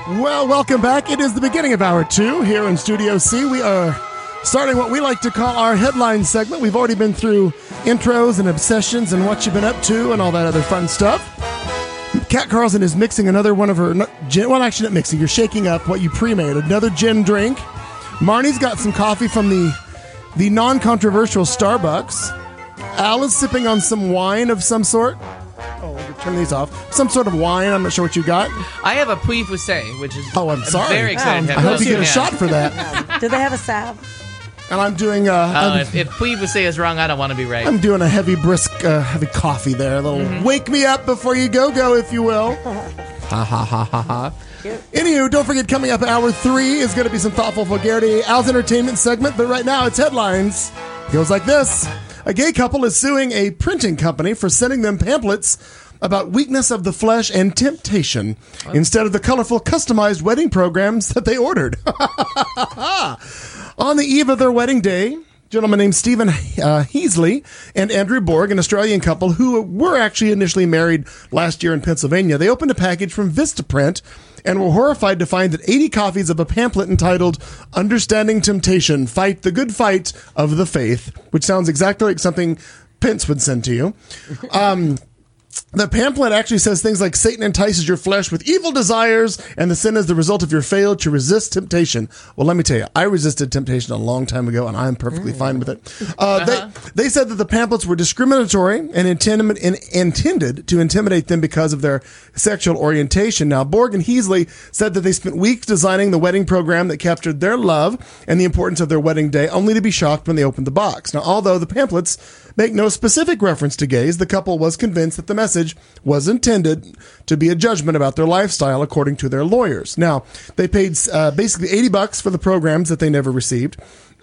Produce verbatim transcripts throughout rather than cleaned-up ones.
Well, welcome back. It is the beginning of hour two here in Studio C. We are starting what we like to call our headline segment. We've already been through intros and obsessions and what you've been up to and all that other fun stuff. Kat Carlson is mixing another one of her gin. Well, actually, not mixing. You're shaking up what you pre-made. Another gin drink. Marnie's got some coffee from the the non-controversial Starbucks. Al is sipping on some wine of some sort. Oh, turn these off. Some sort of wine. I'm not sure what you got. I have a Puy Fusé, which is oh, I'm sorry. very excited. Oh, I hope you get a shot for that. Do they have a salve? And I'm doing. Uh, oh, I'm, if, if Puy Fusé is wrong, I don't want to be right. I'm doing a heavy, brisk, uh, heavy coffee there. A little mm-hmm. wake me up before you go, go, if you will. Ha ha ha ha ha. Anywho, don't forget, coming up hour three is going to be some thoughtful vulgarity, Al's entertainment segment. But right now, it's headlines. It goes like this: a gay couple is suing a printing company for sending them pamphlets about weakness of the flesh and temptation what? instead of the colorful, customized wedding programs that they ordered. On the eve of their wedding day, a gentleman named Stephen uh, Heasley and Andrew Borg, an Australian couple who were actually initially married last year in Pennsylvania, they opened a package from Vistaprint and were horrified to find that eighty copies of a pamphlet entitled Understanding Temptation, Fight the Good Fight of the Faith, which sounds exactly like something Pence would send to you. Um... The pamphlet actually says things like Satan entices your flesh with evil desires, and the sin is the result of your failure to resist temptation. Well, let me tell you, I resisted temptation a long time ago, and I'm perfectly mm. fine with it. Uh, uh-huh. They they said that the pamphlets were discriminatory and, intended, and intended to intimidate them because of their sexual orientation. Now, Borg and Heasley said that they spent weeks designing the wedding program that captured their love and the importance of their wedding day, only to be shocked when they opened the box. Now, although the pamphlets make no specific reference to gays, the couple was convinced that the message was intended to be a judgment about their lifestyle, according to their lawyers. Now, they paid uh, basically eighty bucks for the programs that they never received.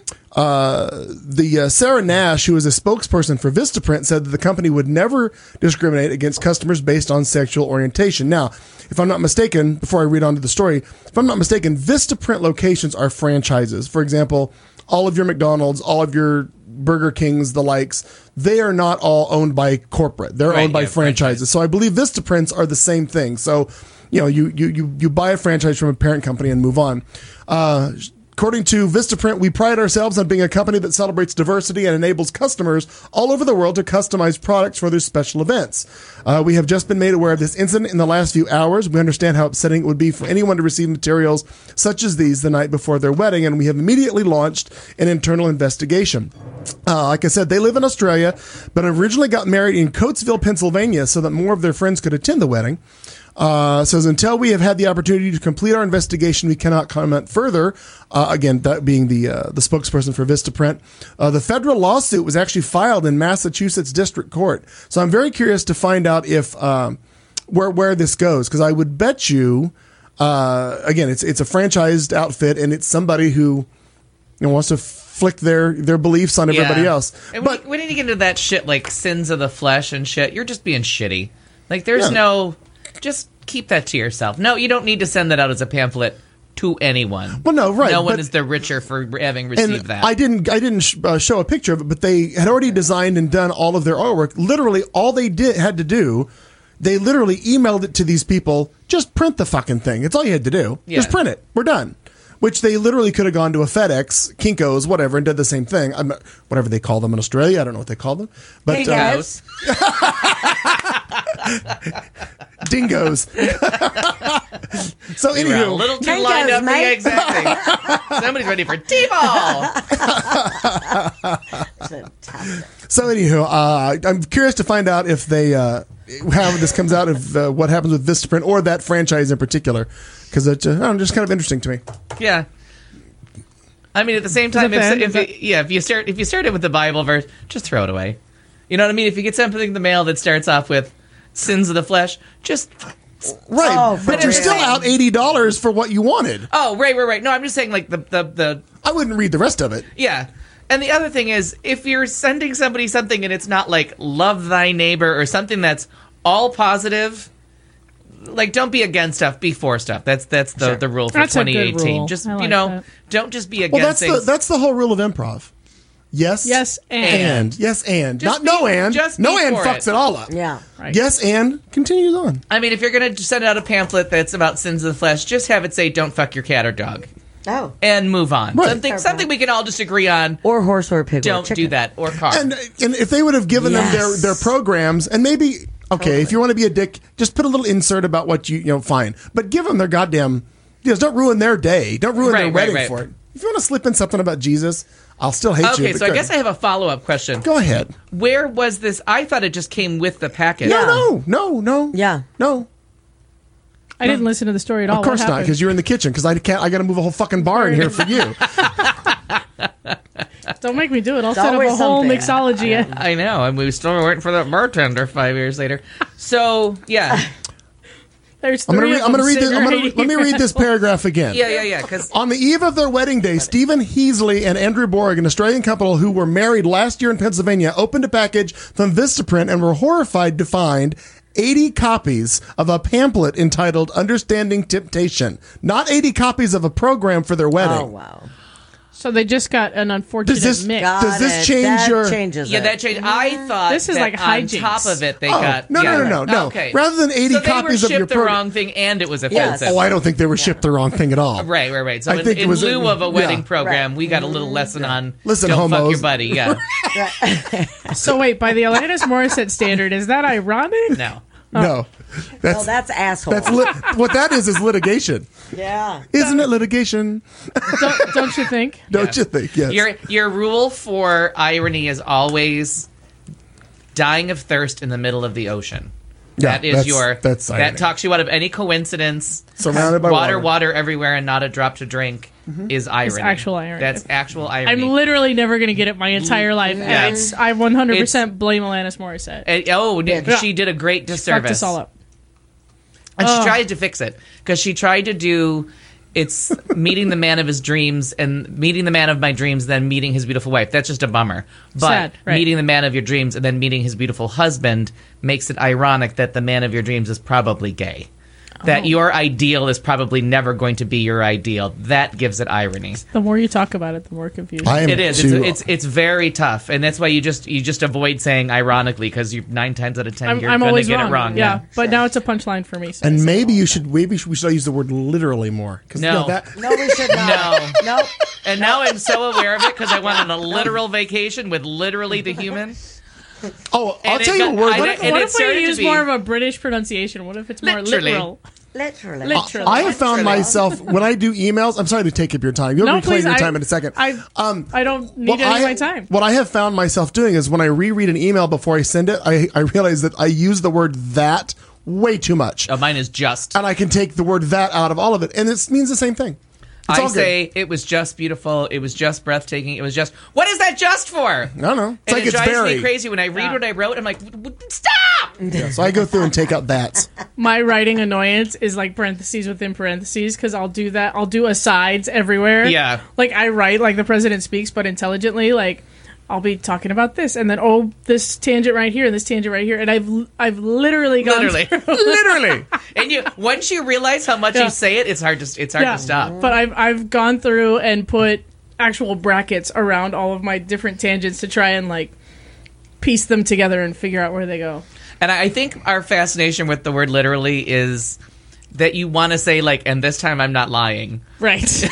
Uh, the uh, Sarah Nash, who is a spokesperson for Vistaprint, said that the company would never discriminate against customers based on sexual orientation. Now, if I'm not mistaken, before I read on to the story, if I'm not mistaken, Vistaprint locations are franchises. For example, all of your McDonald's, all of your Burger Kings, the likes, they are not all owned by corporate. They're right, owned by yeah, franchises. Franchise. So I believe Vistaprints are the same thing. So, you know, you, you, you, you buy a franchise from a parent company and move on. Uh, According to Vistaprint, we pride ourselves on being a company that celebrates diversity and enables customers all over the world to customize products for their special events. Uh, we have just been made aware of this incident in the last few hours. We understand how upsetting it would be for anyone to receive materials such as these the night before their wedding, and we have immediately launched an internal investigation. Uh, like I said, they live in Australia, but originally got married in Coatesville, Pennsylvania, so that more of their friends could attend the wedding. Uh, says, until we have had the opportunity to complete our investigation, we cannot comment further. Uh, again, that being the uh, the spokesperson for Vistaprint. Uh, the federal lawsuit was actually filed in Massachusetts District Court. So I'm very curious to find out if um, where where this goes, because I would bet you, uh, again, it's it's a franchised outfit, and it's somebody who you know, wants to flick their their beliefs on everybody yeah. else. And but when, when you get into that shit like sins of the flesh and shit, you're just being shitty. Like there's yeah. no. Just keep that to yourself. No, you don't need to send that out as a pamphlet to anyone. Well, no, right. No one but, is the richer for having received and that. I didn't. I didn't sh- uh, show a picture of it, but they had already designed and done all of their artwork. Literally, all they did had to do, they literally emailed it to these people. Just print the fucking thing. It's all you had to do. Yeah. Just print it. We're done. Which they literally could have gone to a FedEx, Kinko's, whatever, and did the same thing. I'm not, whatever they call them in Australia. I don't know what they call them. But, hey, guys. Uh, dingoes. So you anywho, were a little too Dingoes, lined up mate. the exact thing. Somebody's ready for T-ball. So anywho, uh, I'm curious to find out if they uh, how this comes out, of uh, what happens with Vistaprint or that franchise in particular, because it's uh, know, just kind of interesting to me. Yeah. I mean, at the same time, if, if it, yeah, if you start if you start it with the Bible verse, just throw it away. You know what I mean? If you get something in the mail that starts off with sins of the flesh, just right. Oh, but you're still out eighty dollars for what you wanted. Oh, right, right, right. No, I'm just saying, like the the the. I wouldn't read the rest of it. Yeah. And the other thing is, if you're sending somebody something and it's not like love thy neighbor or something that's all positive, like don't be against stuff, be for stuff. That's that's the, sure. the rule for that's twenty eighteen. Rule. Just like you know, that. don't just be against well, that's things. the that's the whole rule of improv. Yes. Yes, and. And. Yes, and. Just Not no be- and. just no be and for fucks it. it all up. Yeah. Right. Yes, and continues on. I mean, if you're going to send out a pamphlet that's about sins of the flesh, just have it say, don't fuck your cat or dog. Oh. And move on. Right. Something something we can all just agree on. Or horse or pig. Don't or chicken. do that. Or car. And and if they would have given them their, Yes. their programs, and maybe, okay, Totally. if you want to be a dick, just put a little insert about what you, you know, fine. But give them their goddamn, you know, don't ruin their day. Don't ruin Right, their right, wedding right. for it. If you want to slip in something about Jesus, I'll still hate you. Okay, but so I good. guess I have a follow-up question. Go ahead. Where was this? I thought it just came with the package. Yeah. No, no, no, no. Yeah. No. I didn't listen to the story at all. Of course What not, happened? because you're in the kitchen. Because I can't. I got to move a whole fucking bar in here for you. Don't make me do it. I'll It's set up a always whole something. mixology. I know, and we still were waiting for that bartender five years later. So, yeah. There's I'm gonna. three Read, of I'm gonna them read this. sitting I'm gonna, right let me here. read this paragraph again. Yeah, yeah, yeah, because... On the eve of their wedding day, Stephen Heasley and Andrew Borg, an Australian couple who were married last year in Pennsylvania, opened a package from Vistaprint and were horrified to find eighty copies of a pamphlet entitled Understanding Temptation. Not eighty copies of a program for their wedding. Oh, wow. So they just got an unfortunate Does this- mix. Got Does this it. change that your- changes Yeah, it. that changed. I thought This is that like on hijinks. top of it, they Oh, got... no, no, yeah. no, no, no. Okay. Rather than eighty so they copies were of your shipped the program. wrong thing, and it was Yes. offensive. Oh, I don't think they were shipped the wrong thing at all. Right, right, right. So I in, think it in was a- lieu of a wedding yeah. program, Right. we got a little lesson on Listen, don't fuck homos. your buddy. Yeah, So wait, by the Alanis Morissette standard, is that ironic? no. No, that's Oh, that's asshole. that's li- what that is is litigation, yeah. isn't it? Litigation, Don't, don't you think? don't you think? Yes. Your your rule for irony is always dying of thirst in the middle of the ocean. Yeah, that is that's- your that's irony. that talks you out of any coincidence. Surrounded by water, water. water everywhere, and not a drop to drink is irony. actual irony. That's actual irony. I'm literally never going to get it my entire life. Yeah. And it's, I one hundred percent blame Alanis Morissette. And- oh, Yeah. she did a great Fucked disservice. us all up. And she Ugh. tried to fix it because she tried to do it's meeting the man of his dreams and meeting the man of my dreams, then meeting his beautiful wife. That's just a bummer. But Sad, right. meeting the man of your dreams and then meeting his beautiful husband makes it ironic that the man of your dreams is probably gay. That Oh. your ideal is probably never going to be your ideal. That gives it irony. The more you talk about it, the more confusing. I am It is. too- It's, it's it's very tough, and that's why you just you just avoid saying ironically because you nine times out of ten I'm, you're I'm going to always get wrong. it wrong. Yeah, but now it's a punchline for me. So I and say maybe it you all should maybe we should use the word literally more. 'Cause, you No. know, that, No, we should not. No. Nope. And now I'm so aware of it because I went on a literal vacation with literally the human. oh, I'll And tell it you got- a word. I- What that- if, and what it if started we to use be- more of a British pronunciation? What if it's more Literally. literal? Literally. Literally. I have found Literally. myself when I do emails. I'm sorry to take up your time. You'll No, reclaim please, your I- time in a second. I Um, I don't need what any I, of my time. What I have found myself doing is when I reread an email before I send it, I, I realize that I use the word that way too much, Oh, mine is just. and I can take the word that out of all of it, and it means the same thing. It's I all good. say it was just beautiful. It was just breathtaking. It was just. What is that just for? I don't know. It's and like it it's drives Barry. me crazy when I read Yeah. what I wrote. I'm like, "W- w- stop! Yeah, so I go through and take out that. My writing annoyance is like parentheses within parentheses because I'll do that. I'll do asides everywhere. Yeah. Like I write like the president speaks, but intelligently. Like I'll be talking about this, and then oh, this tangent right here, and this tangent right here, and I've I've literally gone Literally, through- Literally. and you once you realize how much Yeah. you say it, it's hard to it's hard Yeah. to stop. But I've I've gone through and put actual brackets around all of my different tangents to try and like piece them together and figure out where they go. And I I think our fascination with the word literally is that you want to say like, and this time I'm not lying. Right.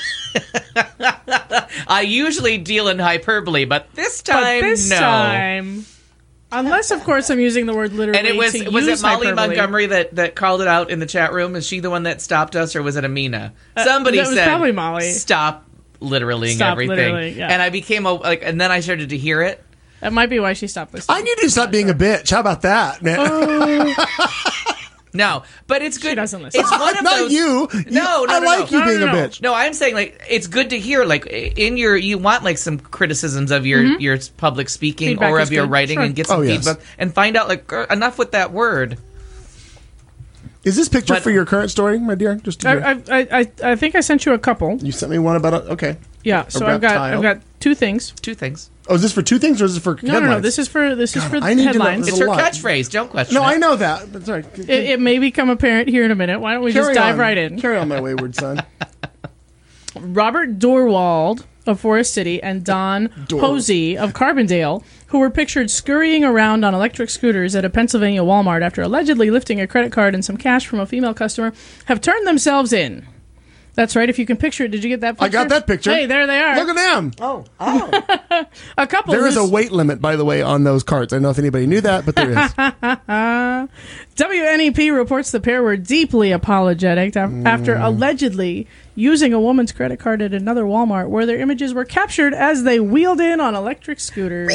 I usually deal in hyperbole, but this but time, this no. time, unless of course I'm using the word literally. And it was to was use it Molly hyperbole. Montgomery that, that called it out in the chat room? Is she the one that stopped us, or was it Amina? Somebody that was said probably Molly. Stop literally Stop everything. literally, yeah. And I became a like, and then I started to hear it. That might be why she stopped listening. I need to stop being a bitch. How about that, man? No, but it's good. doesn't listen. It's one of Not those. you. No, no, I no, like no. you No, being no, a no. bitch. No, I'm saying like it's good to hear like in your you want like some criticisms of your your public speaking Feedback or is of your good. writing Sure. and get some Oh, yes. feedback and find out like er, enough with that word. Is this picture But- for your current story, my dear? Just to I, I, I, I I think I sent you a couple. you sent me one about a, okay. Yeah, so A I've got reptile. I've got two things. Two things. Oh, is this for two things or is this for No, headlines? no, no. This is for this is God, for I need to know- headlines. There's It's a her lot. catchphrase. Don't question No, it. I know that. But sorry. It, it may become apparent here in a minute. Why don't we Carry just dive on. right in? Carry on, my wayward son. Robert Dorwald of Forest City and Don Dork. Posey of Carbondale, who were pictured scurrying around on electric scooters at a Pennsylvania Walmart after allegedly lifting a credit card and some cash from a female customer, have turned themselves in. That's right. If you can picture it, did you get that picture? I got that picture. Hey, there they are. Look at them. Oh, oh. A couple. There is a whose- weight limit, by the way, on those carts. I don't know if anybody knew that, but there is. W N E P reports the pair were deeply apologetic af- after allegedly using a woman's credit card at another Walmart where their images were captured as they wheeled in on electric scooters.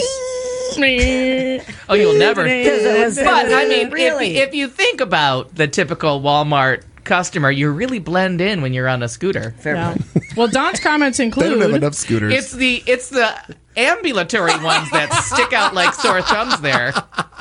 Oh, you'll never. it was- But I mean, Really? if, if you think about the typical Walmart customer, you really blend in when you're on a scooter. Fair Yeah. point. Well, Don's comments They don't have include enough scooters. It's the it's the ambulatory ones that stick out like sore thumbs there.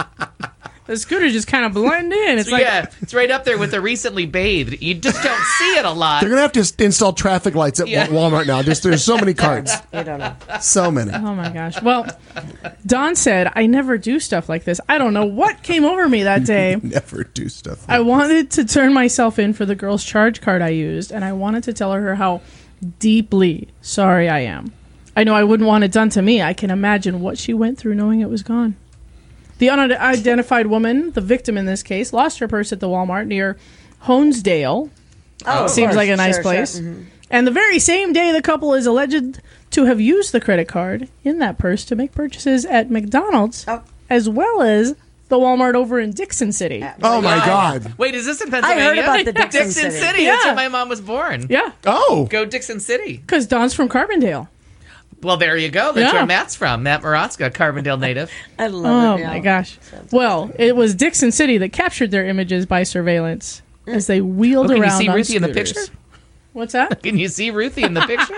the scooters just kind of blend in. It's So like yeah, it's right up there with the recently bathed. You just don't see it a lot. They're going to have to s- install traffic lights at Yeah. Wa- Walmart now. Just there's so many carts. You don't know. So many. oh my gosh. Well, Don said, I never do stuff like this. I don't know what came over me that day. Never do stuff. I wanted to turn myself in for the girl's charge card I used, and I wanted to tell her how deeply sorry I am. I know I wouldn't want it done to me. I can imagine what she went through knowing it was gone. The unidentified woman, the victim in this case, lost her purse at the Walmart near Honesdale. Oh, of Seems course. like a nice Sure, place. sure. Mhm. And the very same day, the couple is alleged to have used the credit card in that purse to make purchases at McDonald's, Oh. as well as the Walmart over in Dixon City. Oh, my God. Wait, is this in Pennsylvania? I heard about the Dixon Dixon City. City. That's Yeah. where my mom was born. Yeah, Oh. Go Dixon City. because Don's from Carbondale. Well, there you go. That's Yeah. where Matt's from. Matt Morotska, Carbondale native. I love Oh it. yeah. my gosh. Well, it was Dixon City that captured their images by surveillance as they wheeled Oh, can you around see on Ruthie in the scooters. picture? What's that? Can you see Ruthie in the picture?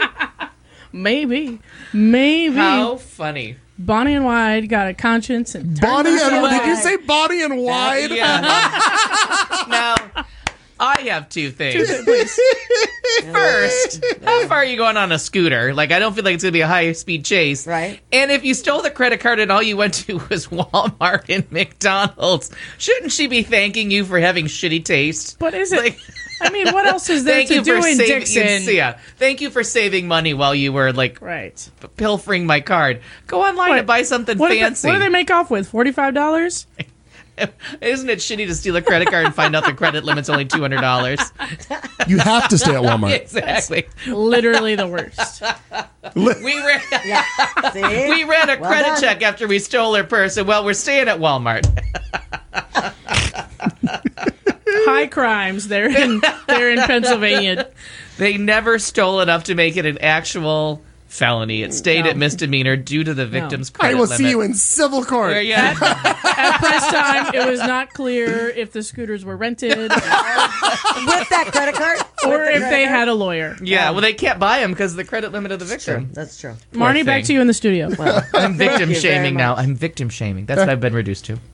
Maybe. Maybe. How funny. Bonnie and Wide got a conscience and turned Bonnie and themselves did you in. say Bonnie and Wide? Yeah. Now, I have two things. Please. First, how far are you going on a scooter? Like, I don't feel like it's going to be a high-speed chase. Right. And if you stole the credit card and all you went to was Walmart and McDonald's, shouldn't she be thanking you for having shitty taste? But is it? Like- I mean, what else is there Thank to you do for in saving. Dixon? Yeah, thank you for saving money while you were like Right. pilfering my card. Go online What? and buy something What, do they- fancy. what do they make off with? forty-five dollars? Isn't it shitty to steal a credit card and find out the credit limit's only two hundred dollars? You have to stay at Walmart. Exactly. Literally the worst. We ran, See? we ran a Well credit done. check after we stole her purse, and well, we're staying at Walmart. High crimes there in there in Pennsylvania. They never stole enough to make it an actual felony. It stayed No. at misdetmeanor due to the victim's I credit will limit. see you in civil court. Yeah, yeah. At press time, it was not clear if the scooters were rented With that credit card? or With the if credit they card? had a lawyer. Yeah, well, they can't buy them because of the credit limit of the That's true. victim. That's true. Marnie, back thing. to you in the studio. I'm victim you very shaming now. much. I'm victim shaming. That's what I've been reduced to.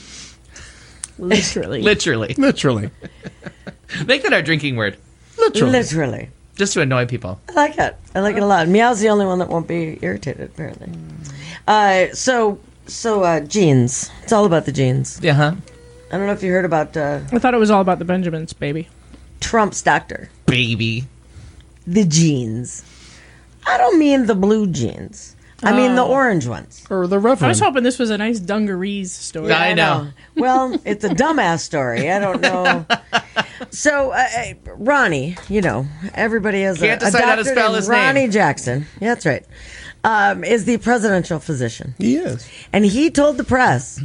Literally. Literally. Literally. Make that our drinking word, Literally. Literally. just to annoy people. I like it. I like it a lot. Meow's the only one that won't be irritated, apparently. Uh, so, so uh, jeans. It's all about the jeans. Yeah, huh? I don't know if you heard about uh, I thought it was all about the Benjamins, baby. Trump's doctor. Baby. The jeans. I don't mean the blue jeans. I mean the orange ones. Or the I Reverend. was hoping this was a nice dungarees story. I know. Well, it's a dumbass story. I don't know. So, uh, uh, Ronnie, you know, everybody has Can't a, a decide how to doctor spell named his name. Ronnie Jackson. Yeah, that's right. Um, is the presidential physician. He is. And he told the press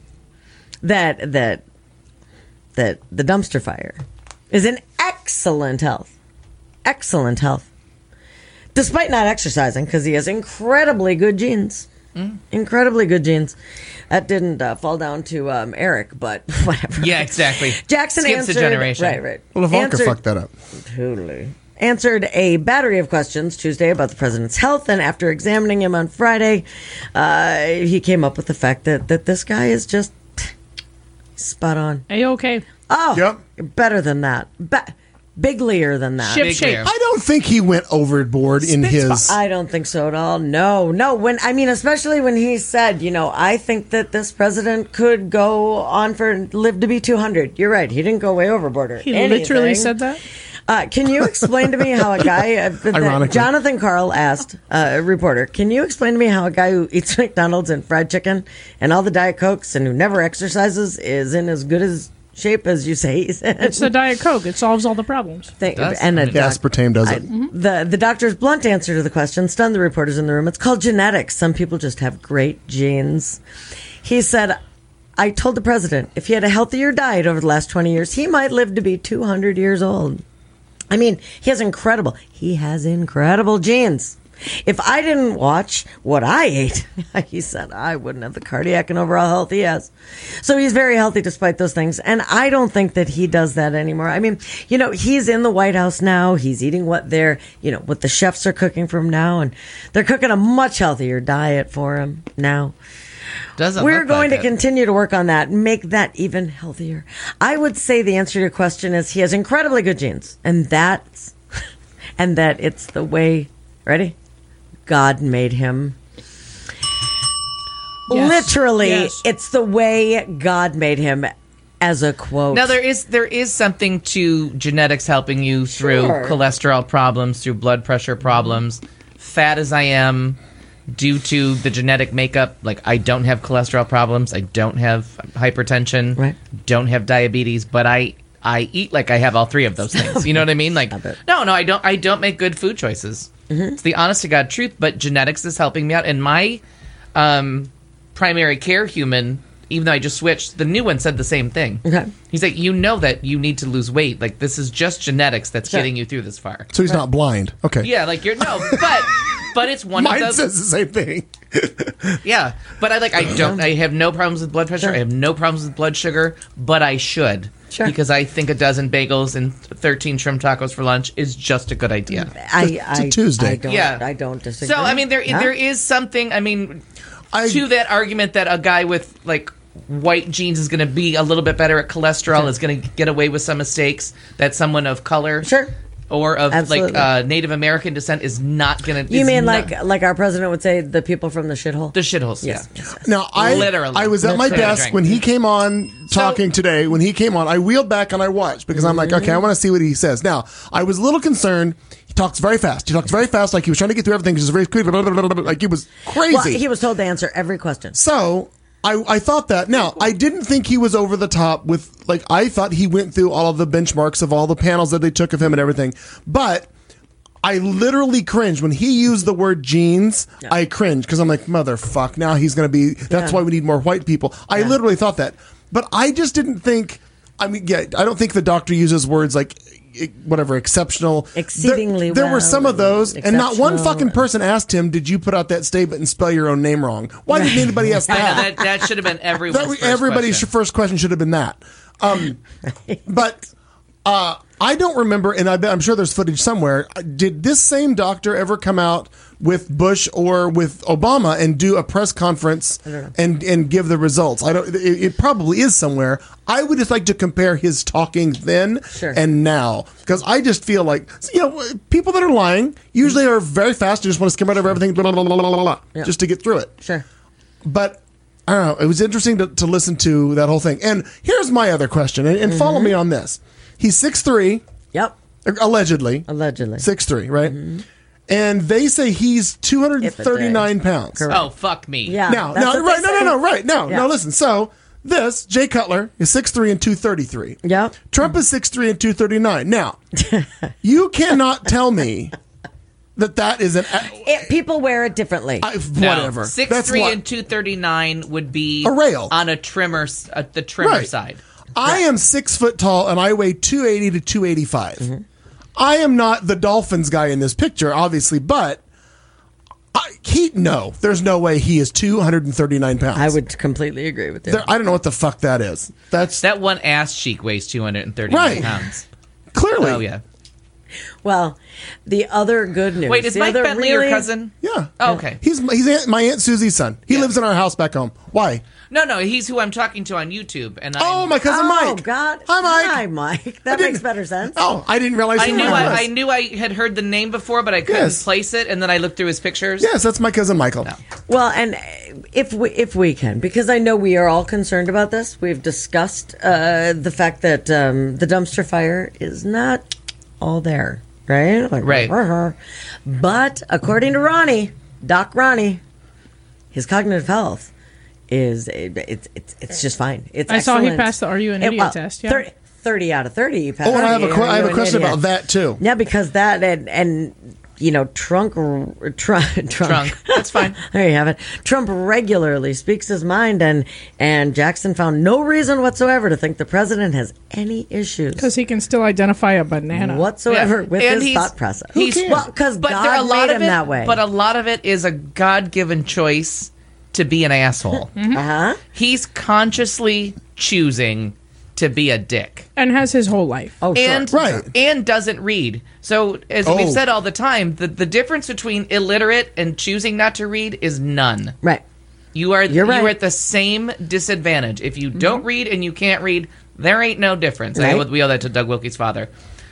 that that that the dumpster fire is in excellent health. Excellent health. Despite not exercising, because he has incredibly good genes. Mm. Incredibly good genes. That didn't uh, fall down to um, Eric, but whatever. Yeah, exactly. Jackson Skips a answered. generation. Right, right. Well, Ivanka Answered- fucked that up. Totally. Answered a battery of questions Tuesday about the president's health, and after examining him on Friday, uh, he came up with the fact that, that this guy is just spot on. A-okay. Oh, Yep. better than that. Be- biglier than that. Ship Big shape. there. I don't think he went overboard in Spit his. I don't think so at all. No, no. When I mean, especially when he said, you know, I think that this president could go on for live to be two hundred. You're right. He didn't go way overboard or He anything. literally said that? Uh, can you explain to me how a guy, uh, that Ironically. Jonathan Carl asked, uh, a reporter, can you explain to me how a guy who eats McDonald's and fried chicken and all the Diet Cokes and who never exercises is in as good as shape as you say he's in? It's the Diet Coke. It solves all the problems. Thank, does. and a Yeah, aspartame does I- it. the the doctor's blunt answer to the question stunned the reporters in the room. It's called genetics. Some people just have great genes. He said, I told the president if he had a healthier diet over the last twenty years, he might live to be two hundred years old. I mean, he has incredible, he has incredible genes. If I didn't watch what I ate, he said, I wouldn't have the cardiac and overall health he has. So he's very healthy despite those things. And I don't think that he does that anymore. I mean, you know, he's in the White House now. He's eating what they're, you know, what the chefs are cooking for him now. And they're cooking a much healthier diet for him now. Doesn't We're look going like to it. continue to work on that and make that even healthier. I would say the answer to your question is he has incredibly good genes. And that's, and that it's the way, ready? God made him. Yes. Literally, Yes. it's the way God made him, as a quote. Now there is there is something to genetics helping you through Sure. cholesterol problems, through blood pressure problems. Fat as I am, due to the genetic makeup, like I don't have cholesterol problems, I don't have hypertension, Right. don't have diabetes, but I I eat like I have all three of those things. You know what I mean? Like Stop it. no, no, I don't I don't make good food choices. Mm-hmm. It's the honest to God truth, but genetics is helping me out. And my um, primary care human, even though I just switched, the new one said the same thing. Okay. He's like, you know that you need to lose weight. Like, this is just genetics that's Sure. getting you through this far. So he's not blind. Okay. Yeah, like you're no, but but it's one Mine of those. says the same thing. Yeah, but I like I don't. I have no problems with blood pressure. Sure. I have no problems with blood sugar. But I should Sure. because I think a dozen bagels and thirteen shrimp tacos for lunch is just a good idea. I, It's a I, Tuesday. I don't, Yeah. I don't disagree. So I mean, there Yeah. there is something. I mean, I, to that argument that a guy with like white genes is going to be a little bit better at cholesterol, Sure. is going to get away with some mistakes that someone of color, Sure. or of Absolutely. like uh, Native American descent is not going to. You mean like like our president would say, the people from the shithole? the shitholes? Yes. Yeah. Now, I Literally. I was at my Literally. desk when he came on talking today. When he came on, I wheeled back and I watched because I'm like, okay, I want to see what he says. Now, I was a little concerned. He talks very fast. He talks very fast, like he was trying to get through everything. Just very quick, like he was crazy. Well, he was told to answer every question. So I, I thought that. Now, I didn't think he was over the top with, like, I thought he went through all of the benchmarks of all the panels that they took of him and everything. But I literally cringed when he used the word genes. Yeah. I cringed because I'm like, motherfuck, now he's going to be, that's Yeah. why we need more white people. I Yeah. literally thought that. But I just didn't think, I mean, yeah, I don't think the doctor uses words like, eh, whatever, exceptional. Exceedingly There, there were well some of those, and not one exceptional. fucking person asked him, did you put out that statement and spell your own name wrong? Why didn't anybody ask I that? know, that that should have been everyone's That, first everybody's question. first question should have been that. Um, but uh, I don't remember, and I bet, I'm sure there's footage somewhere. Did this same doctor ever come out with Bush or with Obama and do a press conference and and give the results? I don't. It, it probably is somewhere. I would just like to compare his talking then Sure. and now, because I just feel like, you know, people that are lying usually are very fast. They just want to skim out over everything, blah, blah, blah, blah, blah, blah, Yeah. just to get through it. Sure. But I don't know. It was interesting to, to listen to that whole thing. And here's my other question, and, and follow me on this. He's six three, Yep. allegedly. Allegedly. six three, right? And they say he's two hundred thirty-nine pounds. Correct. Oh, fuck me. Yeah. Now, that's now, what right? they No, no, say. no, right? No, Yeah. no. Listen. So this Jay Cutler is six three and two thirty-three. Yep. Trump is six three and two thirty-nine. Now, you cannot tell me that that is an It, people wear it differently. I, No, whatever. Six That's three what- and two thirty nine would be A rail. on a trimmer, s- uh, the trimmer Right. side. I am six foot tall and I weigh two eighty to two eighty-five. Mm-hmm. I am not the Dolphins guy in this picture, obviously, but I, he no, there's no way he is two hundred thirty-nine pounds. I would completely agree with you. There, I don't know what the fuck that is. That's That one ass cheek weighs two hundred and thirty nine Right. pounds. clearly. Oh yeah. Well, the other good news. Wait, is the Mike other Bentley really, your cousin? Yeah. Oh, okay. He's he's aunt, my aunt Susie's son. He Yeah. lives in our house back home. Why? No, no, he's who I'm talking to on YouTube, and Oh, I'm, my cousin Oh Mike. God! Hi, Mike. Hi, Mike. I That didn't- makes better sense. Oh, I didn't realize. I who knew Mike I, was. I knew I had heard the name before, but I couldn't Yes. place it, and then I looked through his pictures. Yes, that's my cousin Michael. No. Well, and if we if we can, because I know we are all concerned about this. We've discussed uh, the fact that um, the dumpster fire is not all there, right? Like, Right. "Rah-rah." But according to Ronnie, Doc Ronnie, his cognitive health is it, it's it's it's just fine. It's I saw he excellent. passed the Are You an It- Idiot well, test, yeah. thirty, thirty out of thirty. He passed Oh, and I have a the que- Are I have You a an question Idiot? about that too. Yeah, because that and and you know Trump Trump Trump. Trunk. That's fine. There you have it. Trump regularly speaks his mind, and and Jackson found no reason whatsoever to think the president has any issues Because he can still identify a banana. whatsoever Yeah. with And his he's- thought process. he's- well, because But God there are a lot made of him it. that way. But a lot of it is a God-given choice to be an asshole. uh-huh. He's consciously choosing to be a dick. And has his whole life. Oh, sure. and Right. and doesn't read. So as Oh. we've said all the time, the, the difference between illiterate and choosing not to read is none. Right. You are You're right. you are at the same disadvantage. If you don't read and you can't read, there ain't no difference. I- Right. we owe that to Doug Wilkie's father.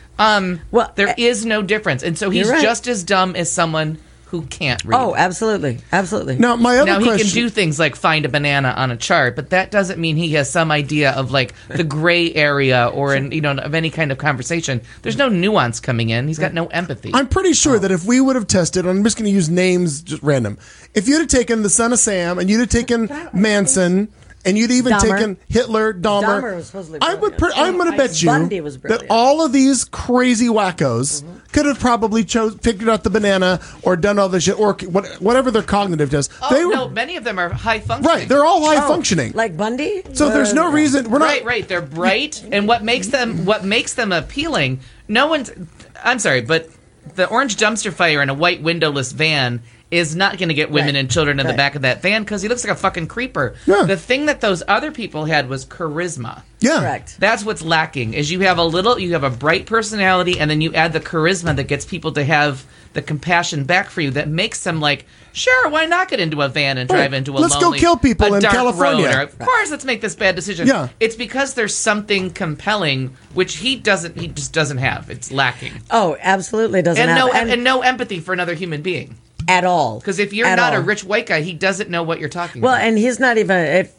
Um, Well, there uh, is no difference, and so he's you're right. just as dumb as someone who can't read. Oh, absolutely, absolutely. Now, my other Now he question. can do things like find a banana on a chart, but that doesn't mean he has some idea of like the gray area or in you know of any kind of conversation. There's no nuance coming in. He's got no empathy. I'm pretty sure that if we would have tested, I'm just going to use names just random. If you'd have taken the son of Sam and you'd have taken Manson and you'd even Dahmer. taken Hitler, Dahmer, Dahmer was supposedly I would. brilliant. Pre- I'm going to bet you Bundy was that brilliant. all of these crazy wackos could have probably chose figured out the banana or done all this shit or what, whatever their cognitive does. oh they were no, many of them are high functioning. right. They're all high Oh, functioning. like Bundy. So there's no Uh, reason we're not. Right, right. They're bright, and what makes them what makes them appealing? No one's. I'm sorry, but the orange dumpster fire in a white windowless van is not going to get women Right, and children in the right. back of that van because he looks like a fucking creeper. Yeah. The thing that those other people had was charisma. Yeah. Correct. That's what's lacking. Is you have a little, you have a bright personality, and then you add the charisma that gets people to have the compassion back for you. That makes them like, sure, why not get into a van and drive Right. into a Let's go lonely, kill people a in dark California. road, or, of course, let's make this bad decision. Yeah. It's because there's something compelling which he doesn't. He just doesn't have. It's lacking, Oh, absolutely doesn't and have no, and, and no empathy for another human being. at all. Because if you're At not a all. rich white guy, he doesn't know what you're talking Well, about. and he's not even. If,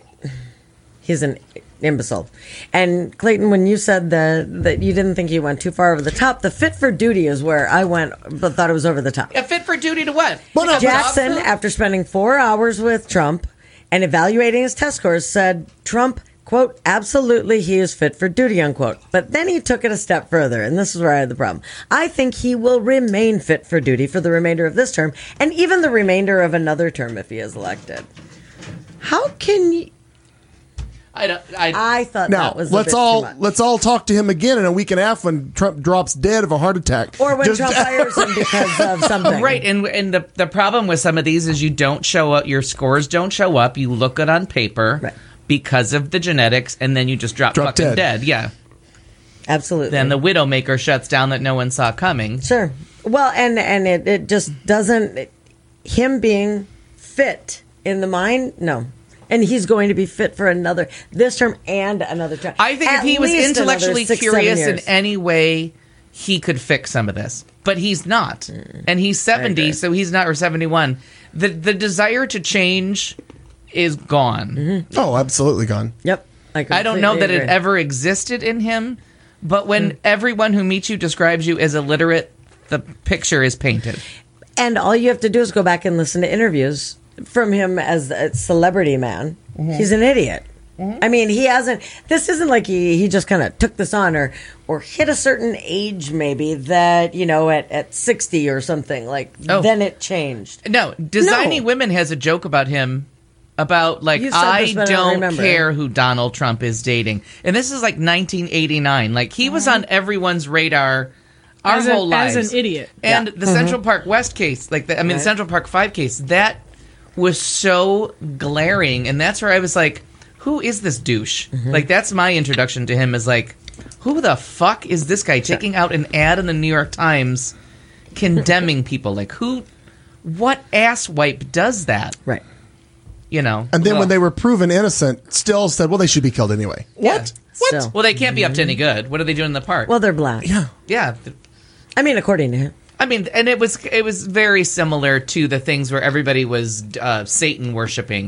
he's an imbecile. And Clayton, when you said that that you didn't think he went too far over the top, the fit for duty is where I went, but thought it was over the top. A fit for duty to what? But, uh, Pick up an Jackson, officer? after spending four hours with Trump and evaluating his test scores, said Trump, quote, absolutely he is fit for duty, unquote. But then he took it a step further, and this is where I had the problem. I think he will remain fit for duty for the remainder of this term, and even the remainder of another term if he is elected. How can you... I don't. I, I thought Now that was a let's bit all too much. let's all talk to him again in a week and a half when Trump drops dead of a heart attack. Or when Just- Trump fires him because of something. Right, and and the the problem with some of these is you don't show up, your scores don't show up. You look good on paper Right. because of the genetics, and then you just drop, Drop fucking dead. dead. Yeah. Absolutely. Then the Widowmaker shuts down that no one saw coming. Sure. Well, and and it, it just doesn't. It, him being fit in the mind, no. And he's going to be fit for another this term and another term. I think At if he was least intellectually another six, curious seven in years. any way, he could fix some of this. But he's not, and he's seventy, agree. so he's not, or seventy-one. The the desire to change is gone. Mm-hmm. oh, absolutely gone. Yep. I don't know that completely it agree. ever existed in him, but when everyone who meets you describes you as illiterate, the picture is painted. And all you have to do is go back and listen to interviews from him as a celebrity man. He's an idiot. I mean, he hasn't. This isn't like he, he just kind of took this on or or hit a certain age, maybe that you know at, at sixty or something. Like Oh. then it changed. No, Designing No. Women has a joke about him about like You said I this, but I don't don't remember. care who Donald Trump is dating, and this is like nineteen eighty-nine. Like he was on everyone's radar our As, a, whole as lives. an idiot. And Yeah. the Central Park West case, like the, I mean, Right. the Central Park Five case, that was so glaring, and that's where I was like, "Who is this douche?" Like that's my introduction to him. Is like, who the fuck is this guy taking out an ad in the New York Times condemning people? Like who? What asswipe does that? Right. You know. And then Ugh. when they were proven innocent, still said, "Well, they should be killed anyway." Yeah. What? Still. Well, they can't be up to any good. What are they doing in the park? Well, they're black. Yeah. yeah. I mean, according to him. I mean, and it was it was very similar to the things where everybody was uh, Satan worshiping,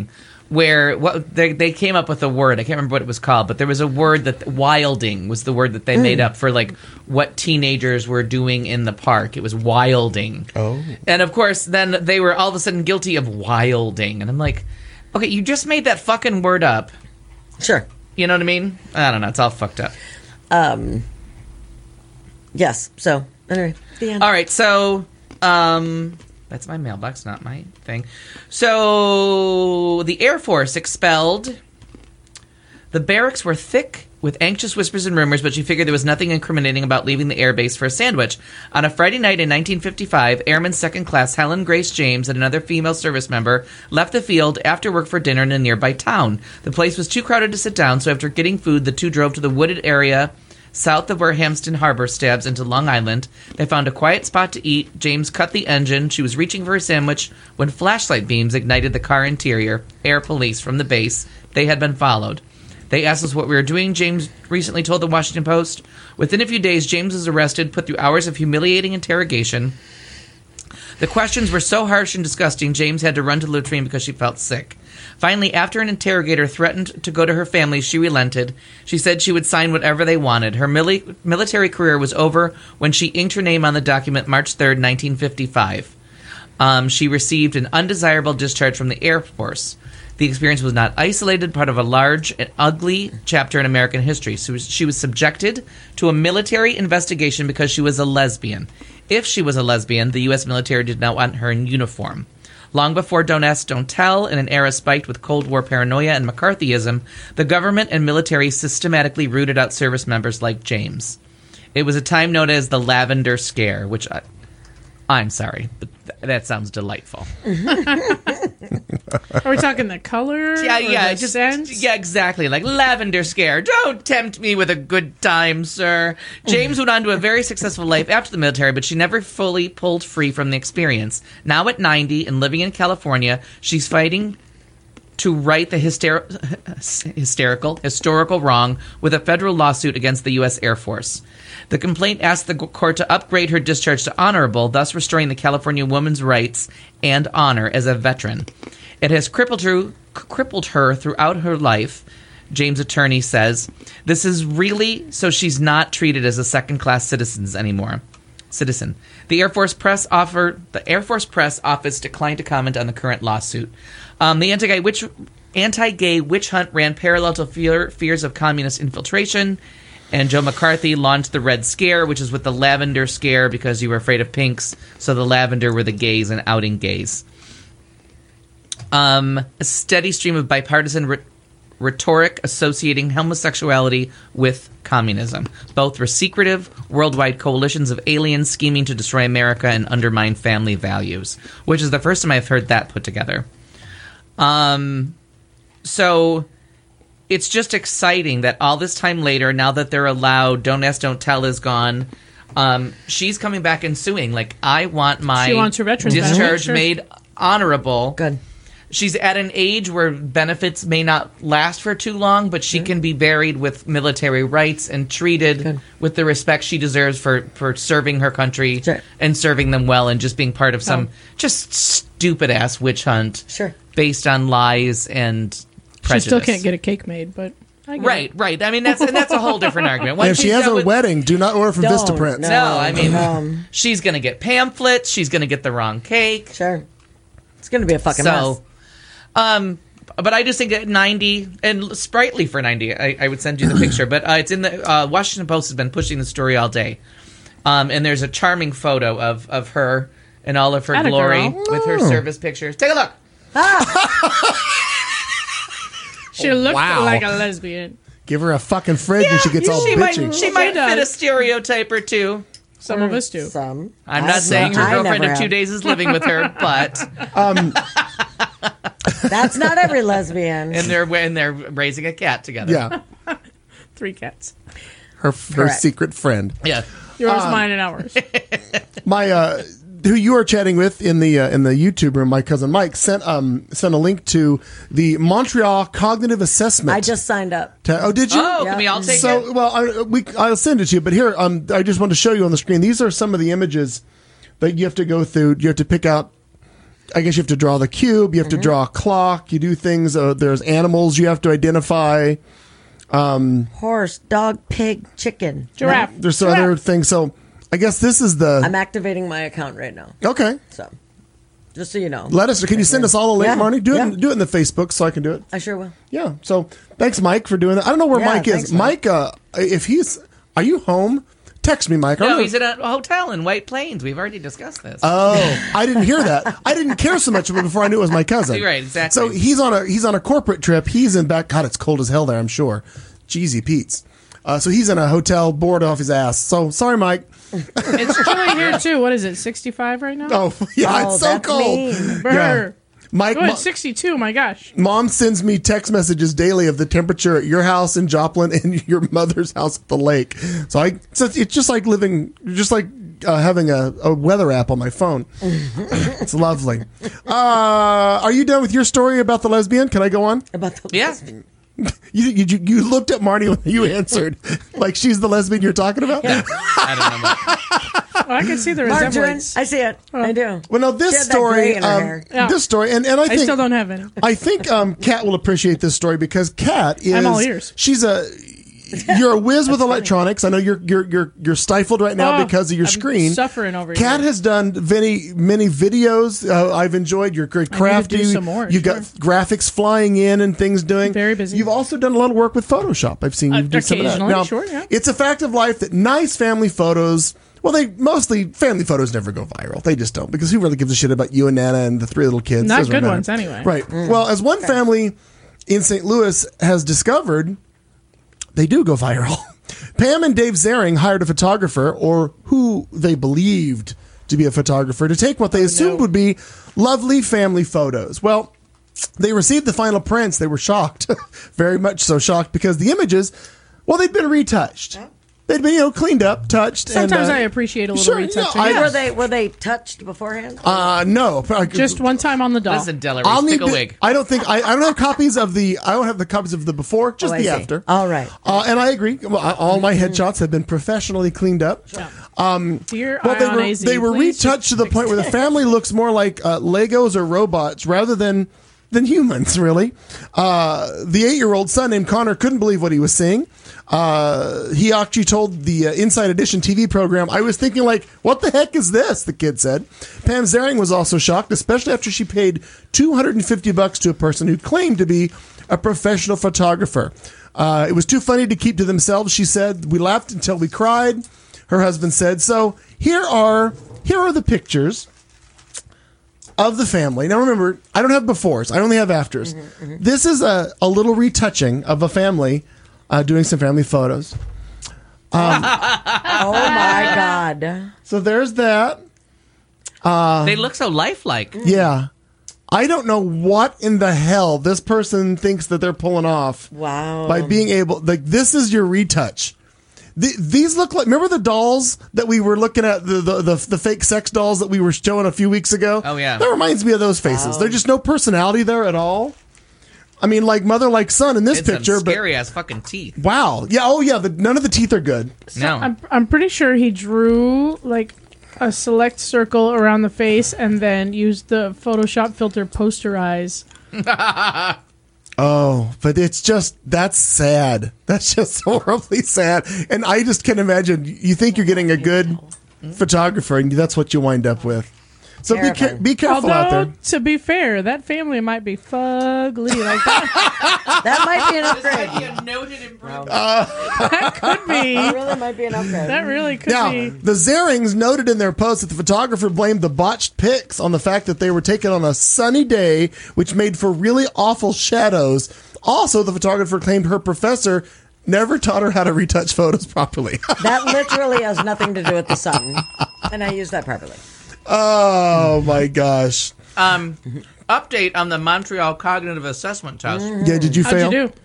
where what they, they came up with a word. I can't remember what it was called, but there was a word that wilding was the word that they mm. made up for like what teenagers were doing in the park. It was wilding. Oh. And of course, then they were all of a sudden guilty of wilding. And I'm like, okay, you just made that fucking word up. Sure. You know what I mean? I don't know. It's all fucked up. Um. Yes. So, anyway, the end. All right. So, um... that's my mailbox, not my thing. So, the Air Force expelled. The barracks were thick with anxious whispers and rumors, but she figured there was nothing incriminating about leaving the air base for a sandwich. On a Friday night in nineteen fifty-five, Airman Second Class Helen Grace James and another female service member left the field after work for dinner in a nearby town. The place was too crowded to sit down, so after getting food, the two drove to the wooded area south of where Hampton Harbor stabs into Long Island. They found a quiet spot to eat. James cut the engine. She was reaching for a sandwich when flashlight beams ignited the car interior. Air police from the base. They had been followed. They asked us what we were doing, James recently told the Washington Post. Within a few days, James was arrested, put through hours of humiliating interrogation. The questions were so harsh and disgusting, James had to run to the latrine because she felt sick. Finally, after an interrogator threatened to go to her family, she relented. She said she would sign whatever they wanted. Her mili- military career was over when she inked her name on the document March third, nineteen fifty-five. Um, she received an undesirable discharge from the Air Force. The experience was not isolated, part of a large and ugly chapter in American history. So she was subjected to a military investigation because she was a lesbian. If she was a lesbian, the U S military did not want her in uniform. Long before Don't Ask, Don't Tell, in an era spiked with Cold War paranoia and McCarthyism, the government and military systematically rooted out service members like James. It was a time known as the Lavender Scare, which I, I'm sorry, but th- that sounds delightful. Are we talking the color? Yeah, or yeah, the just sense? yeah, exactly. Like Lavender Scare. Don't tempt me with a good time, sir. James went on to a very successful life after the military, but she never fully pulled free from the experience. Now at ninety and living in California, she's fighting to right the hyster- hysterical, historical wrong with a federal lawsuit against the U S Air Force. The complaint asked the court to upgrade her discharge to honorable, thus restoring the California woman's rights and honor as a veteran. It has crippled her, crippled her throughout her life, James' attorney says. This is really so she's not treated as a second-class citizen anymore. Citizen. The Air Force Press offer, the Air Force Press Office declined to comment on the current lawsuit. Um, the anti-gay witch, anti-gay witch hunt ran parallel to fear, fears of communist infiltration. And Joe McCarthy launched the Red Scare, which is with the Lavender Scare because you were afraid of pinks. So the lavender were the gays and outing gays. Um, a steady stream of bipartisan re- rhetoric associating homosexuality with communism. Both were secretive, worldwide coalitions of aliens scheming to destroy America and undermine family values, which is the first time I've heard that put together. Um, so... It's just exciting that all this time later, now that they're allowed, Don't Ask, Don't Tell is gone, um, she's coming back and suing. Like, I want my She wants her veterans discharge benefits, sure. made honorable. Good. She's at an age where benefits may not last for too long, but she can be buried with military rights and treated Good. with the respect she deserves for, for serving her country Sure. and serving them well and just being part of some Oh. just stupid-ass witch hunt Sure. based on lies and prejudice. She still can't get a cake made, but I get Right, it. right. I mean, that's and that's a whole different argument. Once And if she she's has done her with- wedding, do not order from Don't. Vistaprint. No. No, I mean, Um, she's going to get pamphlets. She's going to get the wrong cake. Sure. It's going to be a fucking So, mess. um, but I just think at ninety, and sprightly for ninety, I, I would send you the picture. But uh, it's in the uh, Washington Post has been pushing the story all day. Um, and there's a charming photo of, of her in all of her Atta glory girl. with her service pictures. Take a look. She looked Wow. like a lesbian. Give her a fucking fridge and she gets all she bitchy. might, she might does. fit a stereotype or two. Some of us do. Some. I'm I- not saying her I girlfriend never of two have. days is living with her, but That's not every lesbian. and they're and they're raising a cat together. Yeah, Three cats. her her Correct. secret friend. Yeah. Yours, Um, mine, and ours. My uh, who you are chatting with in the uh, in the YouTube room, my cousin Mike sent um sent a link to the Montreal Cognitive Assessment. I just signed up. Ta- oh, did you? Oh, Yeah. can we all take so it? well, I, we I'll send it to you. But here, um, I just want to show you on the screen. These are some of the images that you have to go through. You have to pick out I guess you have to draw the cube. You have Mm-hmm. to draw a clock. You do things. Uh, there's animals you have to identify. Horse, dog, pig, chicken. Giraffe. There's some Giraffe. other things. So I guess this is the I'm activating my account right now. okay. So, just so you know. Let us. Can you send us all a link, Yeah, Marnie? Do it. yeah. In, do it in the Facebook so I can do it. I sure will. Yeah. So thanks, Mike, for doing that. I don't know where Yeah, Mike is. thanks, Mike, Mike. uh, if he's, are you home? Text me, Mike. I don't No, know- he's in a hotel in White Plains. We've already discussed this. Oh, I didn't hear that. I didn't care so much before I knew it was my cousin. Right, exactly. So he's on a he's on a corporate trip. He's in back. God, it's cold as hell there. I'm sure. Jeezy Pete's. Uh, so he's in a hotel, bored off his ass. So sorry, Mike. It's chilly here too. What is it? sixty-five right now. Oh yeah, Oh, it's so that's cold. mean. Brr. Mike, Oh, mo- it's sixty-two. My gosh. Mom sends me text messages daily of the temperature at your house in Joplin and your mother's house at the lake. So I, so it's just like living, just like uh, having a, a weather app on my phone. It's lovely. Uh, are you done with your story about the lesbian? Can I go on? About the Yeah. You you, you looked at Marnie when you answered like she's the lesbian you're talking about. I don't know. About Oh, I can see the Margarine. resemblance. I see it. I do. Well, no, She this had that gray story, in her um, hair. Yeah. this story, and, and I I think still don't have any. I think um, Kat will appreciate this story because Kat is I'm all ears. She's a you're a whiz with electronics. I know you're you're you're you're stifled right now Oh, because of your I'm screen. suffering over Kat here. has done many many videos. Uh, I've enjoyed. You're great I need to crafty. do some more, You've got sure. graphics flying in and things doing. Very busy. You've also done a lot of work with Photoshop. I've seen you Uh, do some of that. occasionally, Now, sure, yeah. It's a fact of life that nice family photos. Well, they mostly family photos never go viral. They just don't because who really gives a shit about you and Nana and the three little kids? Not Doesn't good matter. ones, anyway. Right. Well, as one family in Saint Louis has discovered, they do go viral. Pam and Dave Zaring hired a photographer, or who they believed to be a photographer, to take what they assumed would be lovely family photos. Well, they received the final prints. They were shocked, very much so shocked, because the images, well, they'd been retouched. They'd been, you know, cleaned up, touched. Sometimes and, uh, I appreciate a little sure, retouching. no, I- Yeah. Were they were they touched beforehand? Uh, no. Just one time on the doll. listen, Delary, I'll stick need a the- wig. I don't think I, I don't have copies of the I don't have the copies of the before, just Oh, I the see. after. All right. Uh, and I agree. Well, I- all my headshots have been professionally cleaned up. Dear Well, they Ion were A Z, they were please retouched just to the fix point where the family looks more like uh, Legos or robots rather than than humans. Really, uh, the eight year old son named Connor couldn't believe what he was seeing. Uh, he actually told the uh, Inside Edition T V program, "I was thinking, like, what the heck is this?" The kid said. Pam Zaring was also shocked, especially after she paid two hundred fifty bucks to a person who claimed to be a professional photographer. Uh, it was too funny to keep to themselves, she said. We laughed until we cried. Her husband said, "So here are here are the pictures of the family." Now remember, I don't have befores. I only have afters. This is a, a little retouching of a family uh, doing some family photos. Oh my God. So there's that. They look so lifelike. Yeah. I don't know what in the hell this person thinks that they're pulling off Wow. by being able, like, this is your retouch. The, these look like, remember the dolls that we were looking at, the, the, the, the fake sex dolls that we were showing a few weeks ago? Oh, yeah. That reminds me of those faces. There's just no personality there at all. I mean, like mother, like son in this It's picture, some but scary ass fucking teeth. wow. Yeah, oh yeah, the, none of the teeth are good. No. I'm, I'm pretty sure he drew like a select circle around the face and then used the Photoshop filter posterize. Oh, but it's just, that's sad. That's just horribly sad. And I just can imagine, you think you're getting a good photographer, and that's what you wind up with. So be, Terrifying. ca- be careful out Although, there. to be fair, that family might be fugly. Like that That might be an upgrade. a noted improvement. could be. That really might be an upgrade. That really could Now, be. the Zarings noted in their post that the photographer blamed the botched pics on the fact that they were taken on a sunny day, which made for really awful shadows. Also, the photographer claimed her professor never taught her how to retouch photos properly. That literally has nothing to do with the sun. And I use that properly. Oh, my gosh. Um, update on the Montreal Cognitive Assessment Test. Yeah, did you How'd fail? you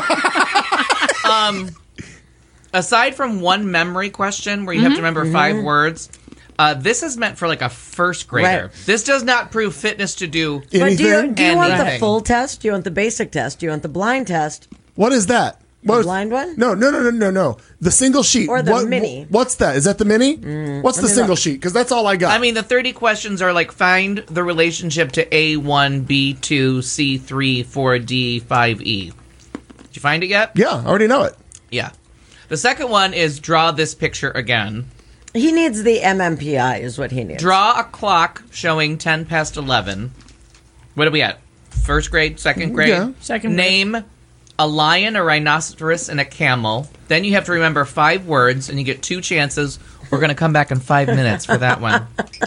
do? Aside from one memory question where you have to remember five words, uh, this is meant for like a first grader. Right. This does not prove fitness to do. But do you, Anything? do you want the Anything. full test? Do you want the basic test? Do you want the blind test? What is that? What- blind one? No, no, no, no, no, no. The single sheet. Or the What- mini. What's that? Is that the mini? What's the me single look. sheet? Because that's all I got. I mean, the thirty questions are like find the relationship to A one, B two, C three, four D, five E. Did you find it yet? yeah, I already know it. Yeah. The second one is draw this picture again. He needs the M M P I is what he needs. Draw a clock showing ten past eleven. What are we at? First grade, second grade? Yeah. Second grade. Name a lion, a rhinoceros, and a camel. Then you have to remember five words, and you get two chances. We're going to come back in five minutes for that one.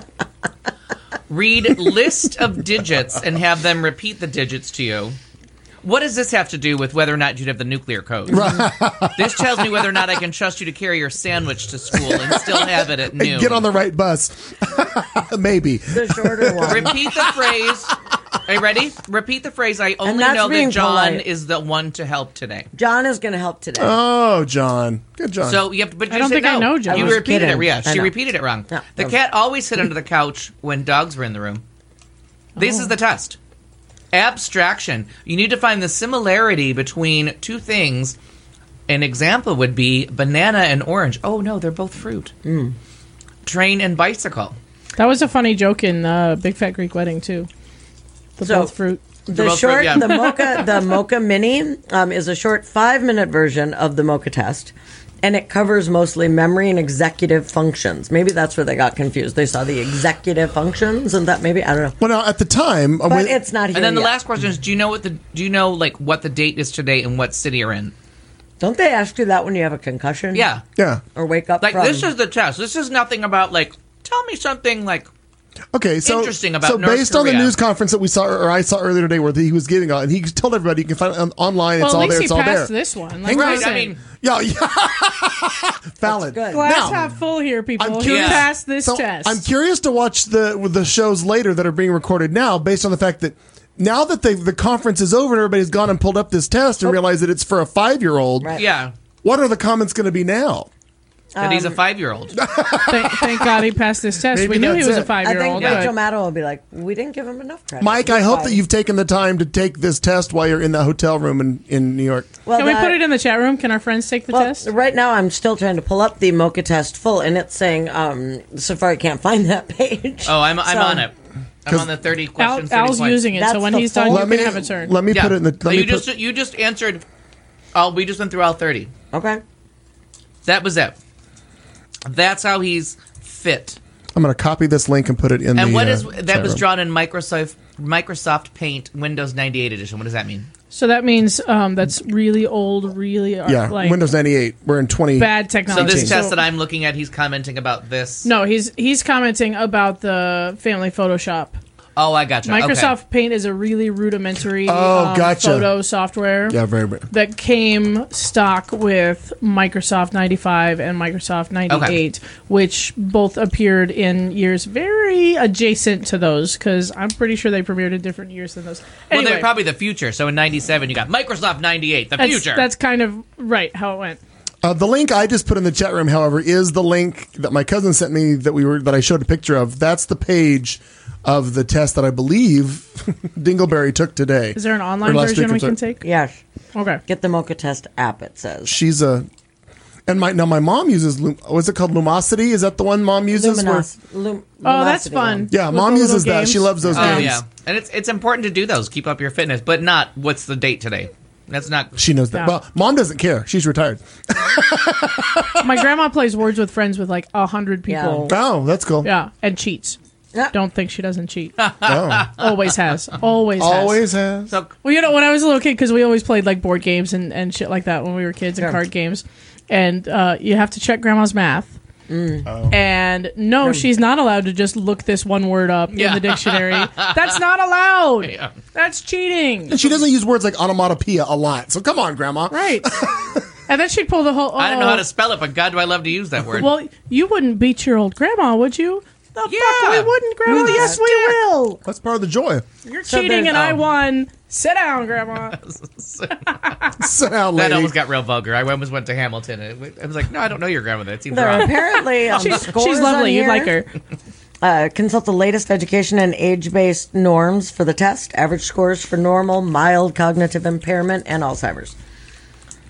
Read list of digits and have them repeat the digits to you. What does this have to do with whether or not you'd have the nuclear code? This tells me whether or not I can trust you to carry your sandwich to school and still have it at noon. Get on the right bus. Maybe. The shorter one. Repeat the phrase. Are you ready? Repeat the phrase. I only that's know being that John polite. is the one to help today. John is going to help today. Oh, John. Good John. So you have to, but I you don't said think I no. know John. You I was repeated kidding. it. Yeah, I she know. repeated it wrong. No, the no. cat always hid under the couch when dogs were in the room. This is the test. Abstraction. You need to find the similarity between two things. An example would be banana and orange. Oh no, they're both fruit. Train and bicycle. That was a funny joke in uh, Big Fat Greek Wedding too. The So- both fruit. The both short, fruit, yeah. the Mocha, the Mocha Mini um, is a short five-minute version of the Mocha test, and it covers mostly memory and executive functions. Maybe that's where they got confused. They saw the executive functions, and that maybe I don't know. well, now at the time, uh, But when- it's not here. And then the yet. last question is: Do you know what the Do you know like what the date is today and what city you're in? Don't they ask you that when you have a concussion? Yeah, yeah. or wake up like from. this is the test. This is nothing about like tell me something like. Okay, so Interesting about so North based on the Korea. news conference that we saw or I saw earlier today, where he was giving out, and he told everybody you can find it on, online. It's Well, all at there. least It's he all there. passed this one. Like, Right, listen, I mean, Yeah, yeah. Valid. That's good. glass Now, half full here, people. I'm He curious- passed this so test. I'm curious to watch the the shows later that are being recorded now, based on the fact that now that they, the conference is over and everybody's gone and pulled up this test and realized that it's for a five year old. Right. yeah, What are the comments going to be now? that he's a five-year-old. thank, thank God he passed this test. Maybe we knew he that's was it. a five I year think old. Rachel Maddow will be like, we didn't give him enough credit. Mike, I He's hope five. that you've taken the time to take this test while you're in the hotel room in, in New York. Well, Can we that- put it in the chat room? Can our friends take the Well, test? right now I'm still trying to pull up the Mocha test full, and it's saying um, Safari can't find that page. Oh, I'm I'm So- on it. I'm on the thirty Al, questions. thirty Al's points. using it, so That's when the he's done, full- you Let me can have a turn. let me Yeah. put it in the. Let So me you put, just you just answered. Oh, we just went through all thirty. Okay. That was it. That's how he's fit. I'm going to copy this link and put it in And the. what uh, is that chat was room. drawn in Microsoft Microsoft Paint Windows ninety-eight edition. What does that mean? So that means um, that's really old, really uh, Yeah, like Windows ninety-eight. We're in twenty. bad So technology. this test So- that I'm looking at, he's commenting about this. no, he's he's commenting about the family Photoshop. Oh, I gotcha. Microsoft Okay. Paint is a really rudimentary Oh, um, gotcha. photo software Yeah, very. very- that came stock with Microsoft ninety-five and Microsoft ninety-eight, which both appeared in years very adjacent to those, because I'm pretty sure they premiered in different years than those. Well, Anyway, they're probably the future. So in ninety-seven, you got Microsoft ninety-eight, the that's, future. that's kind of right how it went. Uh, the link I just put in the chat room, however, is the link that my cousin sent me that we were that I showed a picture of. That's the page of the test that I believe Dingleberry took today. Is there an online Or last version week, we I'm can sorry. take? Yes. Okay. Get the Mocha test app, it says. She's a, and my now my mom uses Lum- what's it called, Lumosity? Is that the one mom uses? Where- Luminos- Lum- Oh, that's Lumosity fun. one. yeah, With mom the uses little that. She games. loves those oh games. yeah, and it's it's important to do those. Keep up your fitness, but not what's the date today. That's not. She knows that. Yeah. Well, mom doesn't care. She's retired. My grandma plays Words with Friends with like a hundred people. Yeah. Oh, that's cool. and cheats. Yeah. Don't think she doesn't cheat. Oh, Always has. Always has. always has. So Well, you know, when I was a little kid, because we always played like board games and, and shit like that when we were kids and Sure. card games. And uh, you have to check grandma's math. Oh. And no, she's not allowed to just look this one word up in Yeah. the dictionary. That's not allowed. Yeah. That's cheating. And she doesn't use words like onomatopoeia a lot. So come on, Grandma. Right. And then she'd pull the whole. Oh, I don't know how to spell it, but God, do I love to use that word. Well, you wouldn't beat your old grandma, would you? The fuck Yeah. we wouldn't, grandma. Well, yes, we will. That's part of the joy. You're So cheating, there's- and I oh. won. Sit down, grandma. Sit down, that lady. almost got real vulgar. I almost went to Hamilton, and it, I was like, "No, I don't know your grandmother. It seems There are wrong." apparently um, She's, scores she's on lovely. You here. like her. Uh, consult the latest education and age-based norms for the test. Average scores for normal, mild cognitive impairment, and Alzheimer's.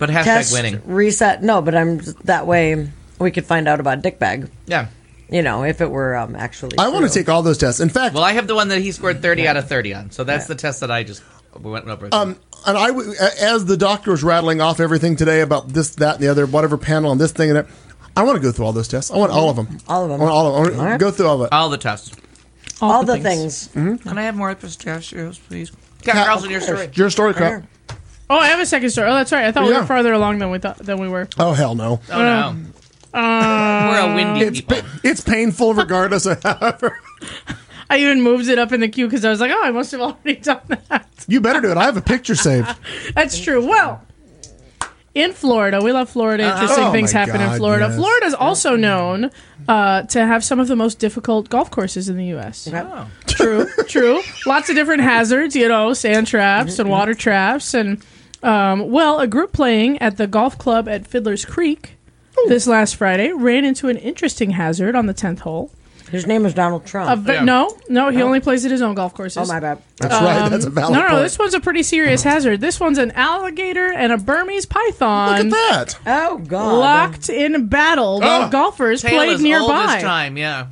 But hashtag test, winning. reset. No, but I'm that way we could find out about dick bag. Yeah. You know, if it were um, actually I want to true. take all those tests. In fact, Well, I have the one that he scored thirty out of thirty on. So that's the test that I just went over. Um, and I, w- as the doctor was rattling off everything today about this, that, and the other, whatever panel and this thing and that, I want to go through all those tests. I want all of them. All of them. I want all of them. I want to All right. go through all of it. All the tests. all the things. Can I have more pistachios, please? Cat Carlson, your story. Your story, crap. Oh, I have a second story. Oh, that's right. I thought we Yeah. were farther along than we thought than we were. Oh, hell no. Oh, no. We're a windy It's, people. pa- it's painful regardless of however. I even moved it up in the queue because I was like, oh, I must have already done that. You better do it. I have a picture saved. That's true. Well, in Florida, we love Florida. Interesting Oh, things my happen in God, Florida. yes. Florida is also known uh, to have some of the most difficult golf courses in the U S Oh. True, true. Lots of different hazards, you know, sand traps and water traps. And, um, well, a group playing at the golf club at Fiddler's Creek this last Friday ran into an interesting hazard on the tenth hole. His name is Donald Trump. A ve- Yeah. No, no, he only plays at his own golf courses. oh, my bad. That's right. That's a valid No, no, point. this one's a pretty serious hazard. This one's an alligator and a Burmese python Look at that. Oh, God. locked in battle while Oh. golfers Tail played is nearby. old as time, yeah.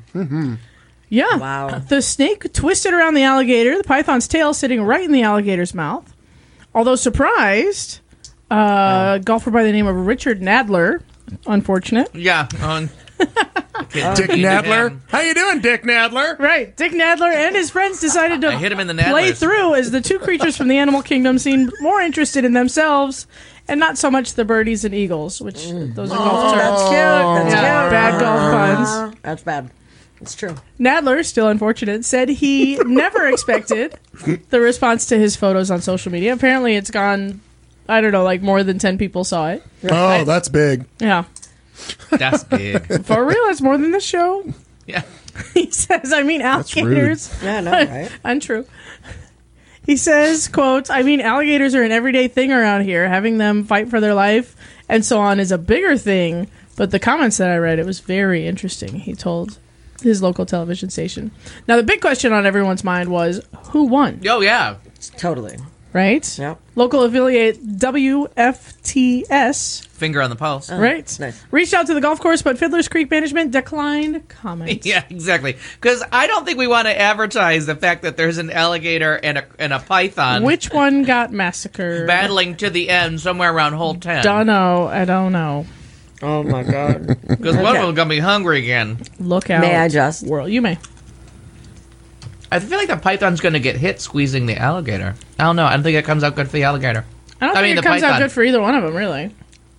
Yeah. Wow. The snake twisted around the alligator, the python's tail sitting right in the alligator's mouth. Although surprised, uh, golfer by the name of Richard Nadler, unfortunate. Yeah. On Dick Nadler. How you doing, Dick Nadler? Right. Dick Nadler and his friends decided to I hit him in the play Nadlers. through as the two creatures from the animal kingdom seemed more interested in themselves and not so much the birdies and eagles, which those are golf terms. That's cute. That's Yeah, cute. bad golf puns. That's bad. It's true. Nadler, still unfortunate, said he never expected the response to his photos on social media. Apparently, it's gone, I don't know, like more than ten people saw it. Oh, that's big. Yeah. That's big. For real, it's more than the show. Yeah. He says, I mean, rude. alligators. Yeah, no, right? Untrue. He says, quote, I mean, alligators are an everyday thing around here. Having them fight for their life and so on is a bigger thing. But the comments that I read, it was very interesting, he told his local television station. Now, the big question on everyone's mind was, who won? Oh, yeah. Totally. Right? Yep. Local affiliate W F T S, Finger on the pulse. right? Nice. Reached out to the golf course, but Fiddler's Creek management declined comment. Yeah, exactly. Because I don't think we want to advertise the fact that there's an alligator and a and a python Which one got massacred? battling to the end somewhere around hole ten. Don't know. I don't know. Oh, my God. Because one of them going to be hungry again. Look out. May I just? World. You may. I feel like the python's going to get hit squeezing the alligator. I don't know. I don't think it comes out good for the alligator. I don't I think mean, it the comes out python. good for either one of them, really.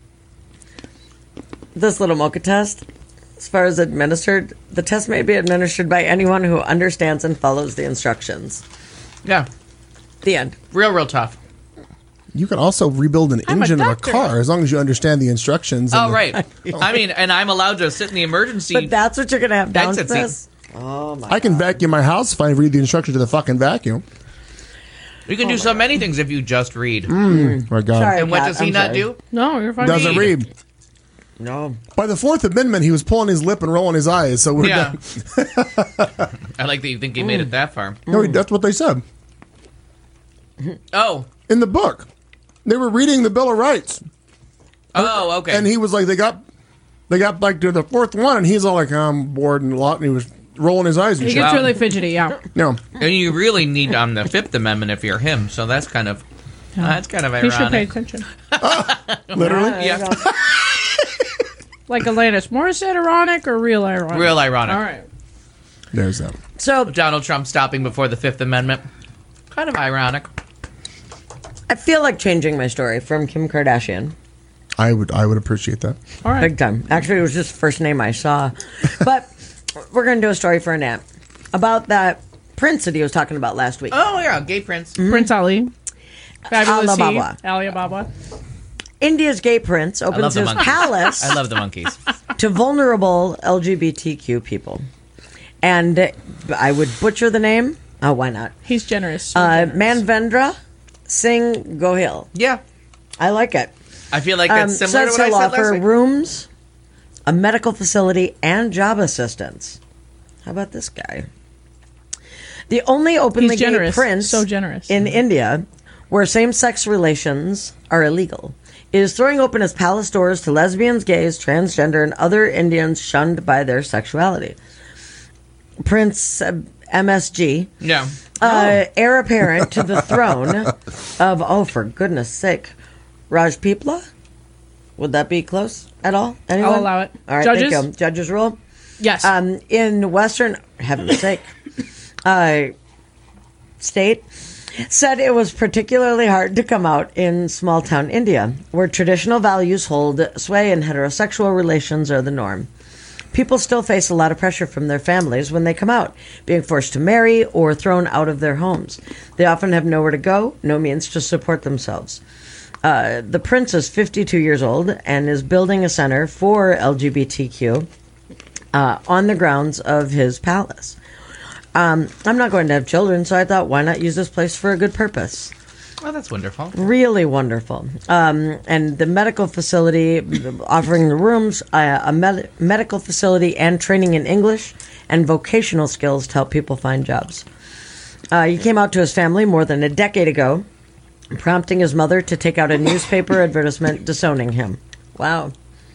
This little mocha test, as far as administered, the test may be administered by anyone who understands and follows the instructions. Yeah. The end. Real, real tough. You can also rebuild an I'm a engine of a doctor. car as long as you understand the instructions. and Oh, the- right. I mean, and I'm allowed to sit in the emergency. But that's what you're going to have down to Exit seat. this? Oh, my I can vacuum my house if I read the instructions to the fucking vacuum. You can do so many things if you just read. My God. Sorry. And what Kat, does he I'm not sorry. do? No, you're fine. Doesn't Read. read. No. By the Fourth Amendment, he was pulling his lip and rolling his eyes. So we're Yeah. done. I like that you think he made it that far. No, that's what they said Oh. in the book. They were reading the Bill of Rights, Oh, okay. and he was like, they got, they got like to the fourth one, and he's all like, I'm bored and a lot, and he was rolling his eyes and He shit. gets Wow. really fidgety, yeah. No, And you really need on the Fifth Amendment if you're him. So that's kind of uh, that's kind of He should pay ironic. attention. literally. Yeah, Like Alanis Morissette ironic or real ironic? real ironic. All right. There's that. So Donald Trump stopping before the Fifth Amendment. Kind of ironic. I feel like changing my story from Kim Kardashian. I would, I would appreciate that. All right. Big time. Actually, it was just the first name I saw. But we're going to do a story for Annette about that prince that he was talking about last week. Oh yeah, gay prince. Prince Ali. Fabulous he. Alibaba. Alibaba. India's gay prince I love opens the his monkeys. palace I love the monkeys. to vulnerable L G B T Q people. And uh, I would butcher the name. Oh, why not? He's generous. So Uh, generous. Manvendra Singh Gohil. Yeah, I like it. I feel like Um, that's similar to says what I he'll said last offer week. rooms, a medical facility, and job assistance. How about this guy? The only openly He's generous. gay prince So generous. in India where same-sex relations are illegal. is throwing open his palace doors to lesbians, gays, transgender, and other Indians shunned by their sexuality. Prince uh, M S G, Yeah. uh, heir apparent to the throne of, oh, for goodness sake, Rajpipla? Would that be close at all? Anyone? I'll allow it. All right, Judges? thank you. Judges rule. Yes. Um, in Western, heaven's sake, uh, state, said it was particularly hard to come out in small town India, where traditional values hold sway and heterosexual relations are the norm. People still face a lot of pressure from their families when they come out, being forced to marry or thrown out of their homes. They often have nowhere to go, no means to support themselves. Uh, the prince is fifty-two years old and is building a center for L G B T Q uh, on the grounds of his palace. Um, I'm not going to have children, so I thought, why not use this place for a good purpose? Oh, that's wonderful. Really wonderful. Um, and the medical facility, offering the rooms, uh, a med- medical facility, and training in English and vocational skills to help people find jobs. Uh, he came out to his family more than a decade ago, prompting his mother to take out a newspaper advertisement disowning him. Wow.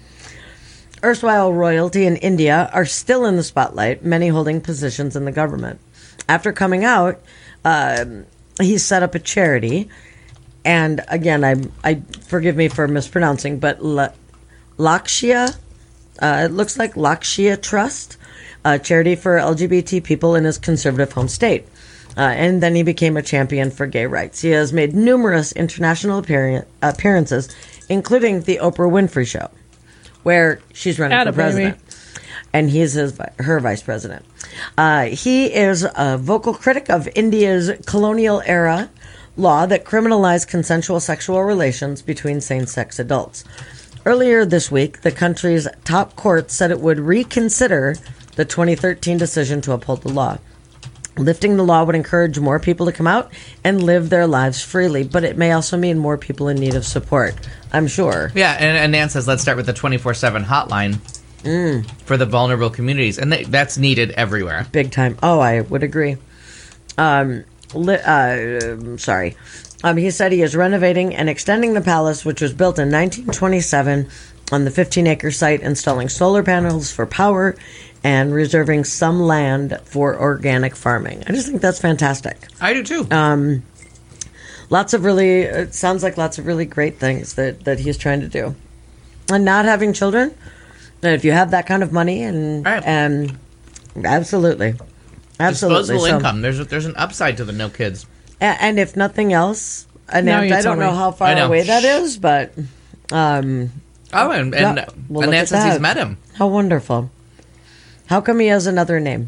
Erstwhile royalty in India are still in the spotlight, many holding positions in the government. After coming out, uh, he set up a charity, and again, I, I forgive me for mispronouncing, but La, Lakshya, uh, it looks like Lakshya Trust, a charity for L G B T people in his conservative home state. Uh, and then he became a champion for gay rights. He has made numerous international appear- appearances, including the Oprah Winfrey Show, where she's running Atta for president. baby. And he's his, her vice president. Uh, he is a vocal critic of India's colonial-era law that criminalized consensual sexual relations between same-sex adults. Earlier this week, the country's top court said it would reconsider the twenty thirteen decision to uphold the law. Lifting the law would encourage more people to come out and live their lives freely, but it may also mean more people in need of support, I'm sure. Yeah, and, and Nan says, let's start with the ttwenty-four seven hotline Mm. for the vulnerable communities. And they, that's needed everywhere. Big time. Oh, I would agree. Um, li- uh, sorry. Um, he said he is renovating and extending the palace, which was built in nineteen twenty-seven on the fifteen-acre site, installing solar panels for power and reserving some land for organic farming. I just think that's fantastic. I do, too. Um, lots of really, it sounds like lots of really great things that, that he's trying to do. And not having children, and if you have that kind of money, and, Right. and absolutely. Absolutely. Disposable So- income. There's, a, there's an upside to the no kids. A- And if nothing else, and Now I you don't tell know me. how far I know. away that is, but um, Oh, and, and Yeah, well, look Nan at says he's that. met him. how wonderful. How come he has another name?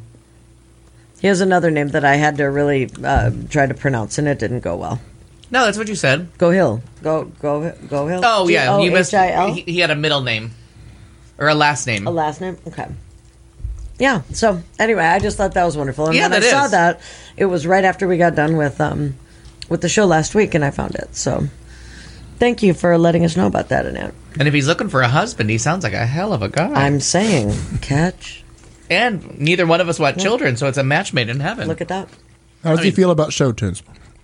He has another name that I had to really uh, try to pronounce, and it didn't go well. No, that's what you said. Go Hill. Go, go, go Hill. Oh, yeah. You missed, G O H I L? he, he had a middle name. Or a last name. A last name? Okay. Yeah. So anyway, I just thought that was wonderful. And Yeah, when I that saw is. that, it was right after we got done with um with the show last week, and I found it. So thank you for letting us know about that, Annette. And if he's looking for a husband, he sounds like a hell of a guy. I'm saying, catch. and neither one of us want children, so it's a match made in heaven. Look at that. How does I he mean- feel about show tunes?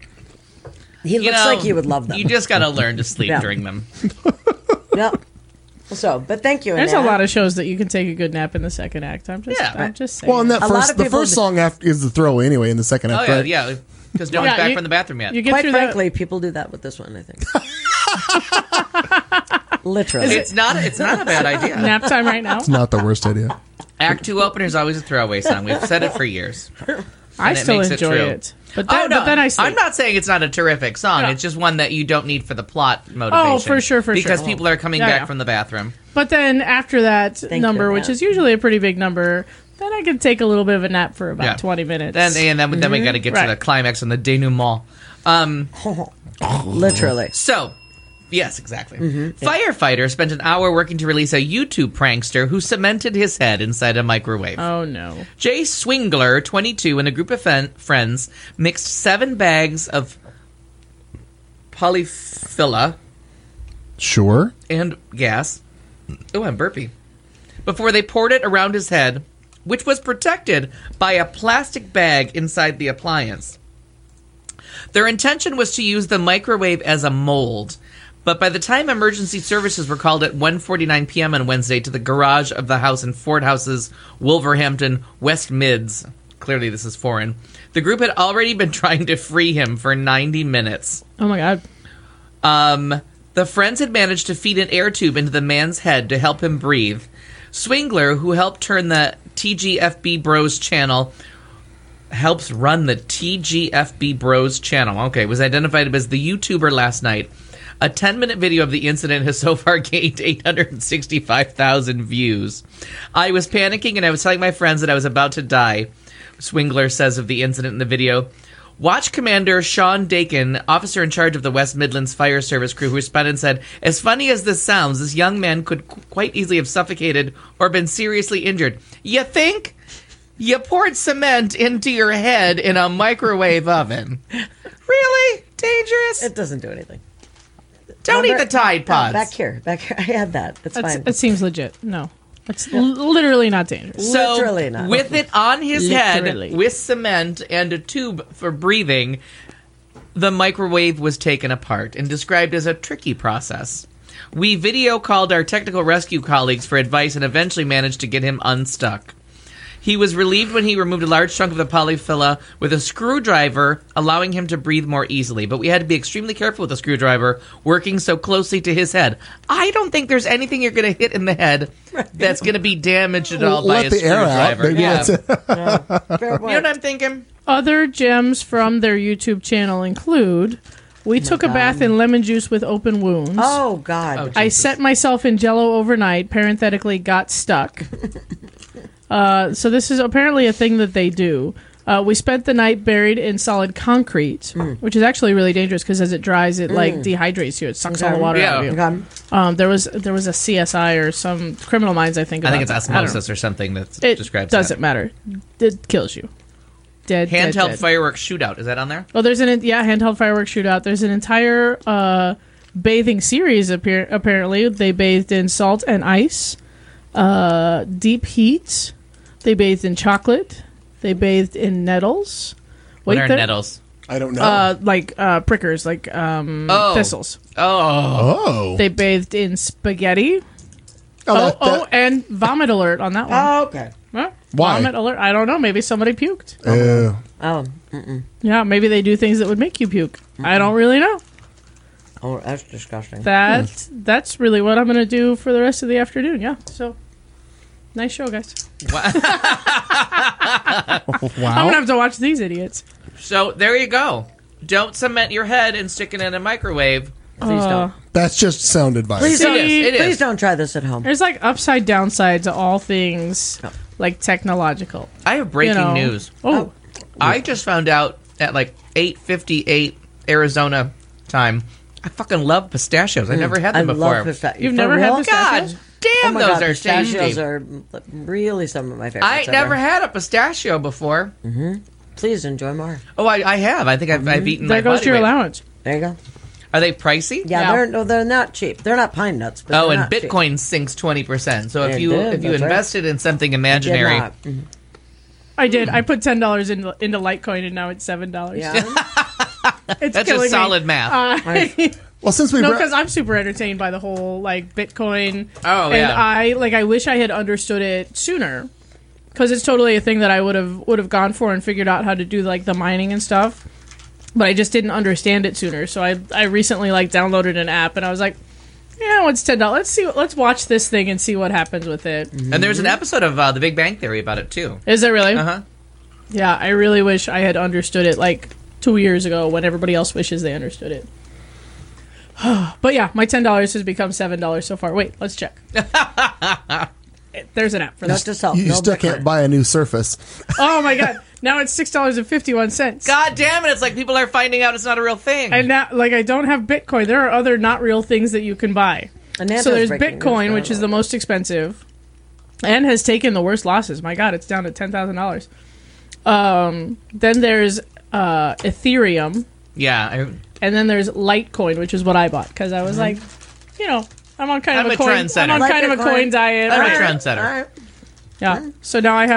He You looks know, like he would love them. You just got to learn to sleep Yeah. during them. Yep. So, but thank you, There's a Annette. lot of shows that you can take a good nap in the second act. I'm just, Yeah. I'm just saying. Well, and that A lot first, of the people first do- song after is the throw anyway in the second Oh, act. yeah, right? yeah. Because no one's Yeah, back you- from the bathroom yet. you get Quite through frankly, people do that with this one, I think. Literally. It's not. It's not a bad that. idea. Nap time right now. It's not the worst idea. Act two opener is always a throwaway song. We've said it for years. I and it still makes it enjoy true. it. But then, oh no! but then I sleep. I'm not saying it's not a terrific song. Yeah. It's just one that you don't need for the plot motivation. Oh, for sure, for sure. Because people are coming Yeah, back yeah. from the bathroom. But then after that Thank number, you, which Matt. is usually a pretty big number, then I can take a little bit of a nap for about Yeah. twenty minutes. Then and then, then we got to get to Right. the climax and the denouement. Um, Literally. so, yes, exactly. Mm-hmm. Firefighter spent an hour working to release a YouTube prankster who cemented his head inside a microwave. Oh no! Jay Swingler, twenty-two, and a group of fen- friends mixed seven bags of polyphila Sure. and gas. Oh, I'm burpy. Before they poured it around his head, which was protected by a plastic bag inside the appliance. Their intention was to use the microwave as a mold, But by the time emergency services were called at one forty-nine p.m. on Wednesday to the garage of the house in Ford House's Wolverhampton, West Mids, clearly this is foreign, the group had already been trying to free him for ninety minutes. Oh my god. Um, the friends had managed to feed an air tube into the man's head to help him breathe. Swingler, who helped turn the T G F B Bros channel, helps run the T G F B Bros channel, okay, was identified as the YouTuber last night. A ten-minute video of the incident has so far gained eight hundred sixty-five thousand views. I was panicking and I was telling my friends that I was about to die, Swingler says of the incident in the video. Watch Commander Sean Dakin, officer in charge of the West Midlands Fire Service crew, who responded and said, as funny as this sounds, this young man could qu- quite easily have suffocated or been seriously injured. You think? You poured cement into your head in a microwave oven. Really? Dangerous? It doesn't do anything. Don't Remember? eat the Tide Pods. No, back here. Back here. I had that. It's That's, fine. it seems legit. No. It's l- literally not dangerous. So, Literally not. with it on his Literally. head, with cement and a tube for breathing, the microwave was taken apart and described as a tricky process. We video called our technical rescue colleagues for advice and eventually managed to get him unstuck. He was relieved when he removed a large chunk of the polyfilla with a screwdriver, allowing him to breathe more easily. But we had to be extremely careful with the screwdriver, working so closely to his head. I don't think there's anything you're going to hit in the head that's going to be damaged at all by Let a the air out. screwdriver. Maybe Yeah. that's it. Fair You know point. what I'm thinking? Other gems from their YouTube channel include: we took a bath in lemon juice with open wounds. Oh, God. Oh, I Jesus. set myself in Jello overnight. Parenthetically, got stuck. uh, so this is apparently a thing that they do. Uh, we spent the night buried in solid concrete, which is actually really dangerous because as it dries, it like dehydrates you. It sucks all the water out of you. Okay. Um, there was there was a C S I or some Criminal Minds, I think. I About think it's that. I don't know. osmosis or something that It describes doesn't that. matter. It kills you. Dead. dead, Handheld dead. fireworks shootout. Is that on there? Well, there's an yeah handheld fireworks shootout. There's an entire uh, bathing series. Appear- apparently, they bathed in salt and ice, uh, deep heat. They bathed in chocolate. They bathed in nettles. What Wait, are there- nettles? I don't know. Uh, like uh, prickers, like um, Oh. thistles. Oh. oh. They bathed in spaghetti. oh, Oh, that- oh, that- and vomit alert on that one. Oh, okay. Huh? Why? Vomit alert. I don't know. Maybe somebody puked. uh, Oh, mm-mm. Yeah, maybe they do things that would make you puke. I don't really know. Oh, that's disgusting. That that's really what I'm gonna do for the rest of the afternoon. Yeah. So nice show, guys. I'm wow. gonna have to watch these idiots. So there you go. Don't cement your head and stick it in a microwave. Please Uh, don't. That's just sound advice. Please It don't. is, it Please is. don't try this at home. There's like upside downside to all things like technological. I have breaking you know. news. Oh, I just found out at like eight fifty-eight Arizona time. I fucking love pistachios. I never had I them before. love pistachios. You've For never had real? pistachios? God damn, Oh my those God, are pistachios tasty. are really some of my favorites. I ever. never had a pistachio before. Please enjoy more. Oh, I, I have. I think I've, I've eaten. there my goes body your weight. allowance. There you go. Are they pricey? Yeah, Yeah. they're no, they're not cheap. They're not pine nuts. But Oh, they're and not cheap. Bitcoin sinks twenty percent. So if It you did, if you that's right. invested in something Did imaginary, not. Mhm. I did. I put ten dollars into into Litecoin, and now it's seven dollars. Yeah. It's that's killing just me. solid math. Uh, Well, since we no, brought- because I'm super entertained by the whole like Bitcoin. Oh, and yeah. I like. I wish I had understood it sooner, because it's totally a thing that I would have would have gone for and figured out how to do like the mining and stuff. But I just didn't understand it sooner. So I I recently like downloaded an app, and I was like, yeah, it's ten dollars. Let's see. Let's watch this thing and see what happens with it. Is and there's an episode of uh, The Big Bang Theory about it too. it really? Uh huh. Yeah, I really wish I had understood it like two years ago when everybody else wishes they understood it. But yeah, my ten dollars has become seven dollars so far. Wait, let's check. There's an app for Note that. to self. you no still Bitcoin. can't buy a new Surface. Oh my god! Now it's six dollars and fifty one cents. God damn it! It's like people are finding out it's not a real thing. And now, like, I don't have Bitcoin. There are other not real things that you can buy. Ananda's So there's breaking news, Bitcoin, but which I is the don't know. most expensive, and has taken the worst losses. My god, it's down to ten thousand dollars. Um, then there's uh, Ethereum. yeah, I, And then there's Litecoin, which is what I bought because I was like, you know, I'm on kind I'm of a a coin. trendsetter. I'm on Like kind of a Bitcoin. coin diet. I'm a Right. trendsetter. All right. Yeah. So now I have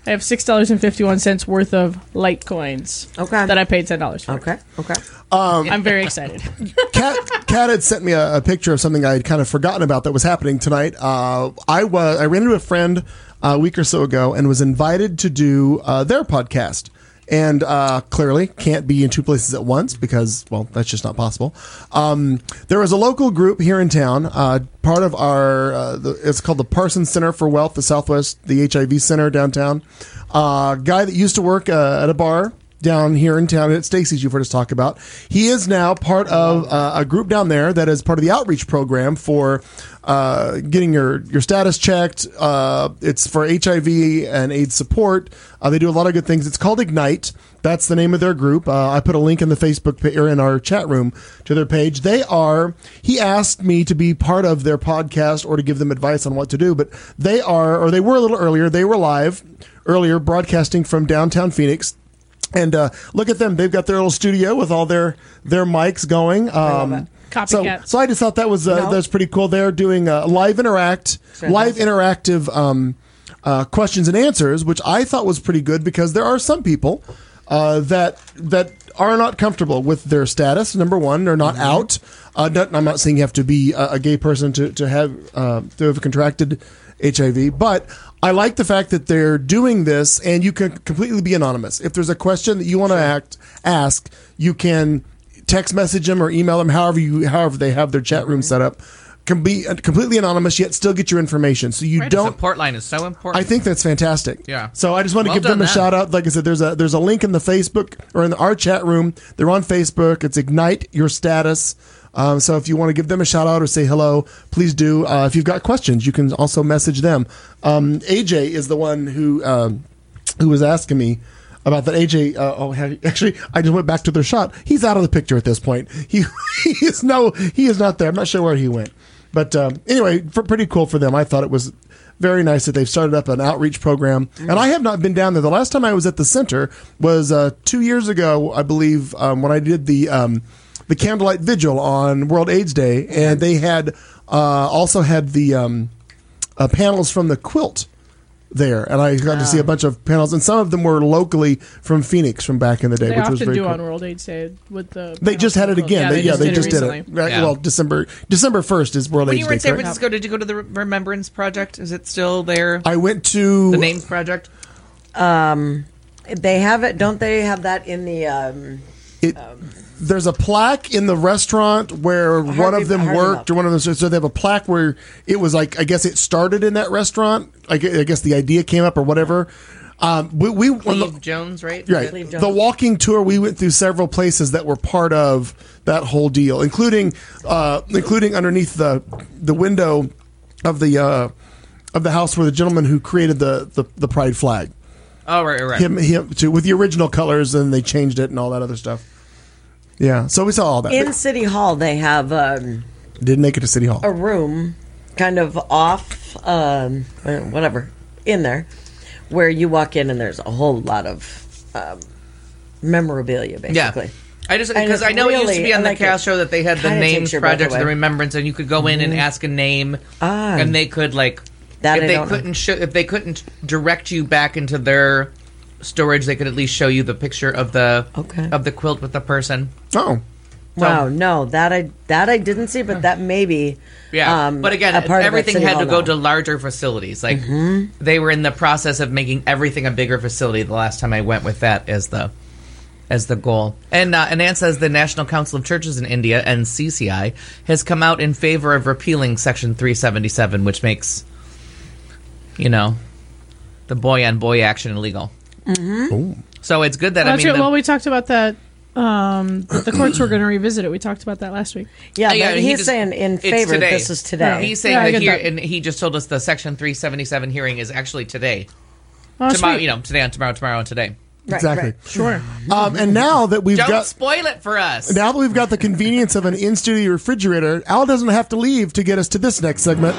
I have six dollars and fifty one cents worth of Litecoins. Okay. That I paid ten dollars for. Okay. Okay. I'm very excited. Kat, Kat had sent me a, a picture of something I had kind of forgotten about that was happening tonight. Uh, I was I ran into a friend a week or so ago and was invited to do uh, their podcast. And uh, clearly can't be in two places at once because, well, that's just not possible. Um, there was a local group here in town, uh, part of our, uh, the, it's called the Parsons Center for Wealth, the Southwest, the H I V Center downtown. A uh, guy that used to work uh, at a bar down here in town at Stacy's you've heard us talk about. He is now part of uh, a group down there that is part of the outreach program for uh, getting your, your status checked. Uh, it's for H I V and AIDS support. Uh, they do a lot of good things. It's called Ignite. That's the name of their group. Uh, I put a link in the Facebook pa- or in our chat room to their page. They are, he asked me to be part of their podcast or to give them advice on what to do, but they are, or they were a little earlier. They were live earlier broadcasting from downtown Phoenix. And uh, look at them; they've got their little studio with all their their mics going. Um, so, Copycats. so I just thought that was uh, No. that's pretty cool. They're doing uh, live interact, live interactive um, uh, questions and answers, which I thought was pretty good because there are some people uh, that that are not comfortable with their status. Number one, they're not out. Uh, not, I'm not saying you have to be a, a gay person to to have uh, to have contracted H I V, but I like the fact that they're doing this and you can completely be anonymous. If there's a question that you want to act ask, you can text message them or email them, however you however they have their chat room set up. Can be completely anonymous yet still get your information. So you Right, the don't support line is so important. I think that's fantastic. Yeah. So I just want to Well give them done, a then. shout out. Like I said, there's a there's a link in the Facebook or in the, our chat room. They're on Facebook. It's Ignite Your Status. Um, so if you want to give them a shout out or say hello, please do. Uh, if you've got questions, you can also message them. Um, A J is the one who um, who was asking me about that. A J, uh, oh, actually, I just went back to their shot. He's out of the picture at this point. He he is no, he is not there. I'm not sure where he went. But um, anyway, for, pretty cool for them. I thought it was very nice that they've started up an outreach program. And I have not been down there. The last time I was at the center was uh, two years ago, I believe, um, when I did the um, the candlelight vigil on World AIDS Day, and they had uh, also had the um, uh, panels from the quilt there, and I got to see a bunch of panels, and some of them were locally from Phoenix from back in the day, They which was often very do cool. on World AIDS Day with the. They just had it again. Yeah, they, they yeah, just they did it just did recently. it. Right, Yeah. Well, December December first is World when AIDS you were in Day. San correct? Francisco, did you go to the Remembrance Project? Is it still there? I went to The Names Project? Um, they have it. Don't they have that in the? Um, it. There's a plaque in the restaurant where one Harvey- of them Harvey worked, Milk. or one of them. So they have a plaque where it was like, I guess it started in that restaurant. I gue- I guess the idea came up or whatever. Um, we, we on Cleve the- Jones, right? Right. Cleve The Jones. walking tour, we went through several places that were part of that whole deal, including uh, including underneath the the window of the uh, of the house where the gentleman who created the the, the pride flag, Oh, right, right, right. him him to, with the original colors, and they changed it and all that other stuff. Yeah, so we saw all that. in City Hall, they have um, Didn't make it to City Hall. a room, kind of off, um, uh, whatever, in there, where you walk in and there's a whole lot of um, memorabilia, Yeah. basically. I just And because it's I know it used to really- be on I the like cast it. show that they had the Kinda Names takes your breath Project, the away. Remembrance, and you could go in and ask a name, Ah. and they could like That if I they don't know. couldn't show if they couldn't direct you back into their storage, they could at least show you the picture of the Okay. of the quilt with the person. Oh, Wow, no, that I that I didn't see, but that maybe. Yeah, um, but again, a part of everything City had Hall to go now. to larger facilities. Like Mm-hmm. they were in the process of making everything a bigger facility. The last time I went with that as the as the goal. And uh, and Ann says the National Council of Churches in India, N C C I, has come out in favor of repealing Section three seventy-seven, which makes, you know, the boy on boy action illegal. oh. So it's good that Well, I that's mean, right. the- Well, we talked about that. Um, that the courts were going to revisit it. We talked about that last week. Yeah, Yeah, but he he's just- saying in it's favor. today. This is today. he's saying Yeah, I that get here, that. and he just told us the Section three seventy-seven hearing is actually today. Oh, Tomorrow, sweet. you know, today on tomorrow, tomorrow, and today. Right, Exactly. right. Sure. Um, and now that we've Don't got spoil it for us. now that we've got the convenience of an in-studio refrigerator, Al doesn't have to leave to get us to this next segment.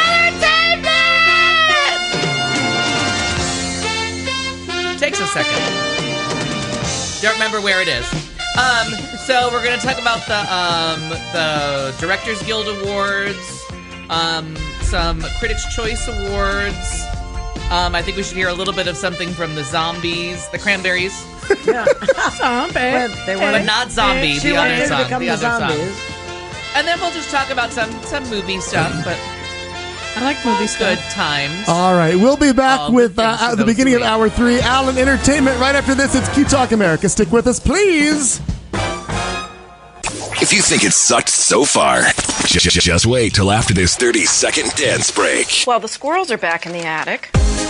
Takes a second. Don't remember where it is. Um, so we're gonna talk about the um the Directors Guild Awards, um, some Critics' Choice Awards, Um, I think we should hear a little bit of something from the Zombies, the Cranberries, Zombie. But they wanted- but not Zombie, She the wanted other to song, become the the other song. zombies. And then we'll just talk about some some movie stuff, but I like movie good stuff. times. All right, we'll be back All good with uh, things for at the those beginning who of hour three, Allen Entertainment. Right after this, it's Q Talk America. Stick with us, please. If you think it sucked so far, j- j- just wait till after this thirty second dance break. Well, the squirrels are back in the attic.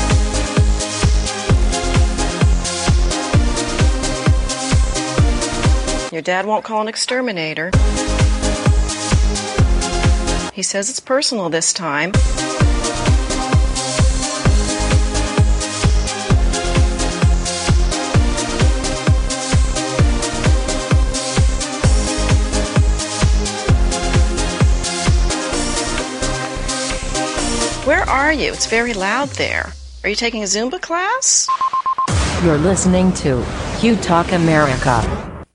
Your dad won't call an exterminator. He says it's personal this time. Where are you? It's very loud there. Are you taking a Zumba class? You're listening to Q Talk America.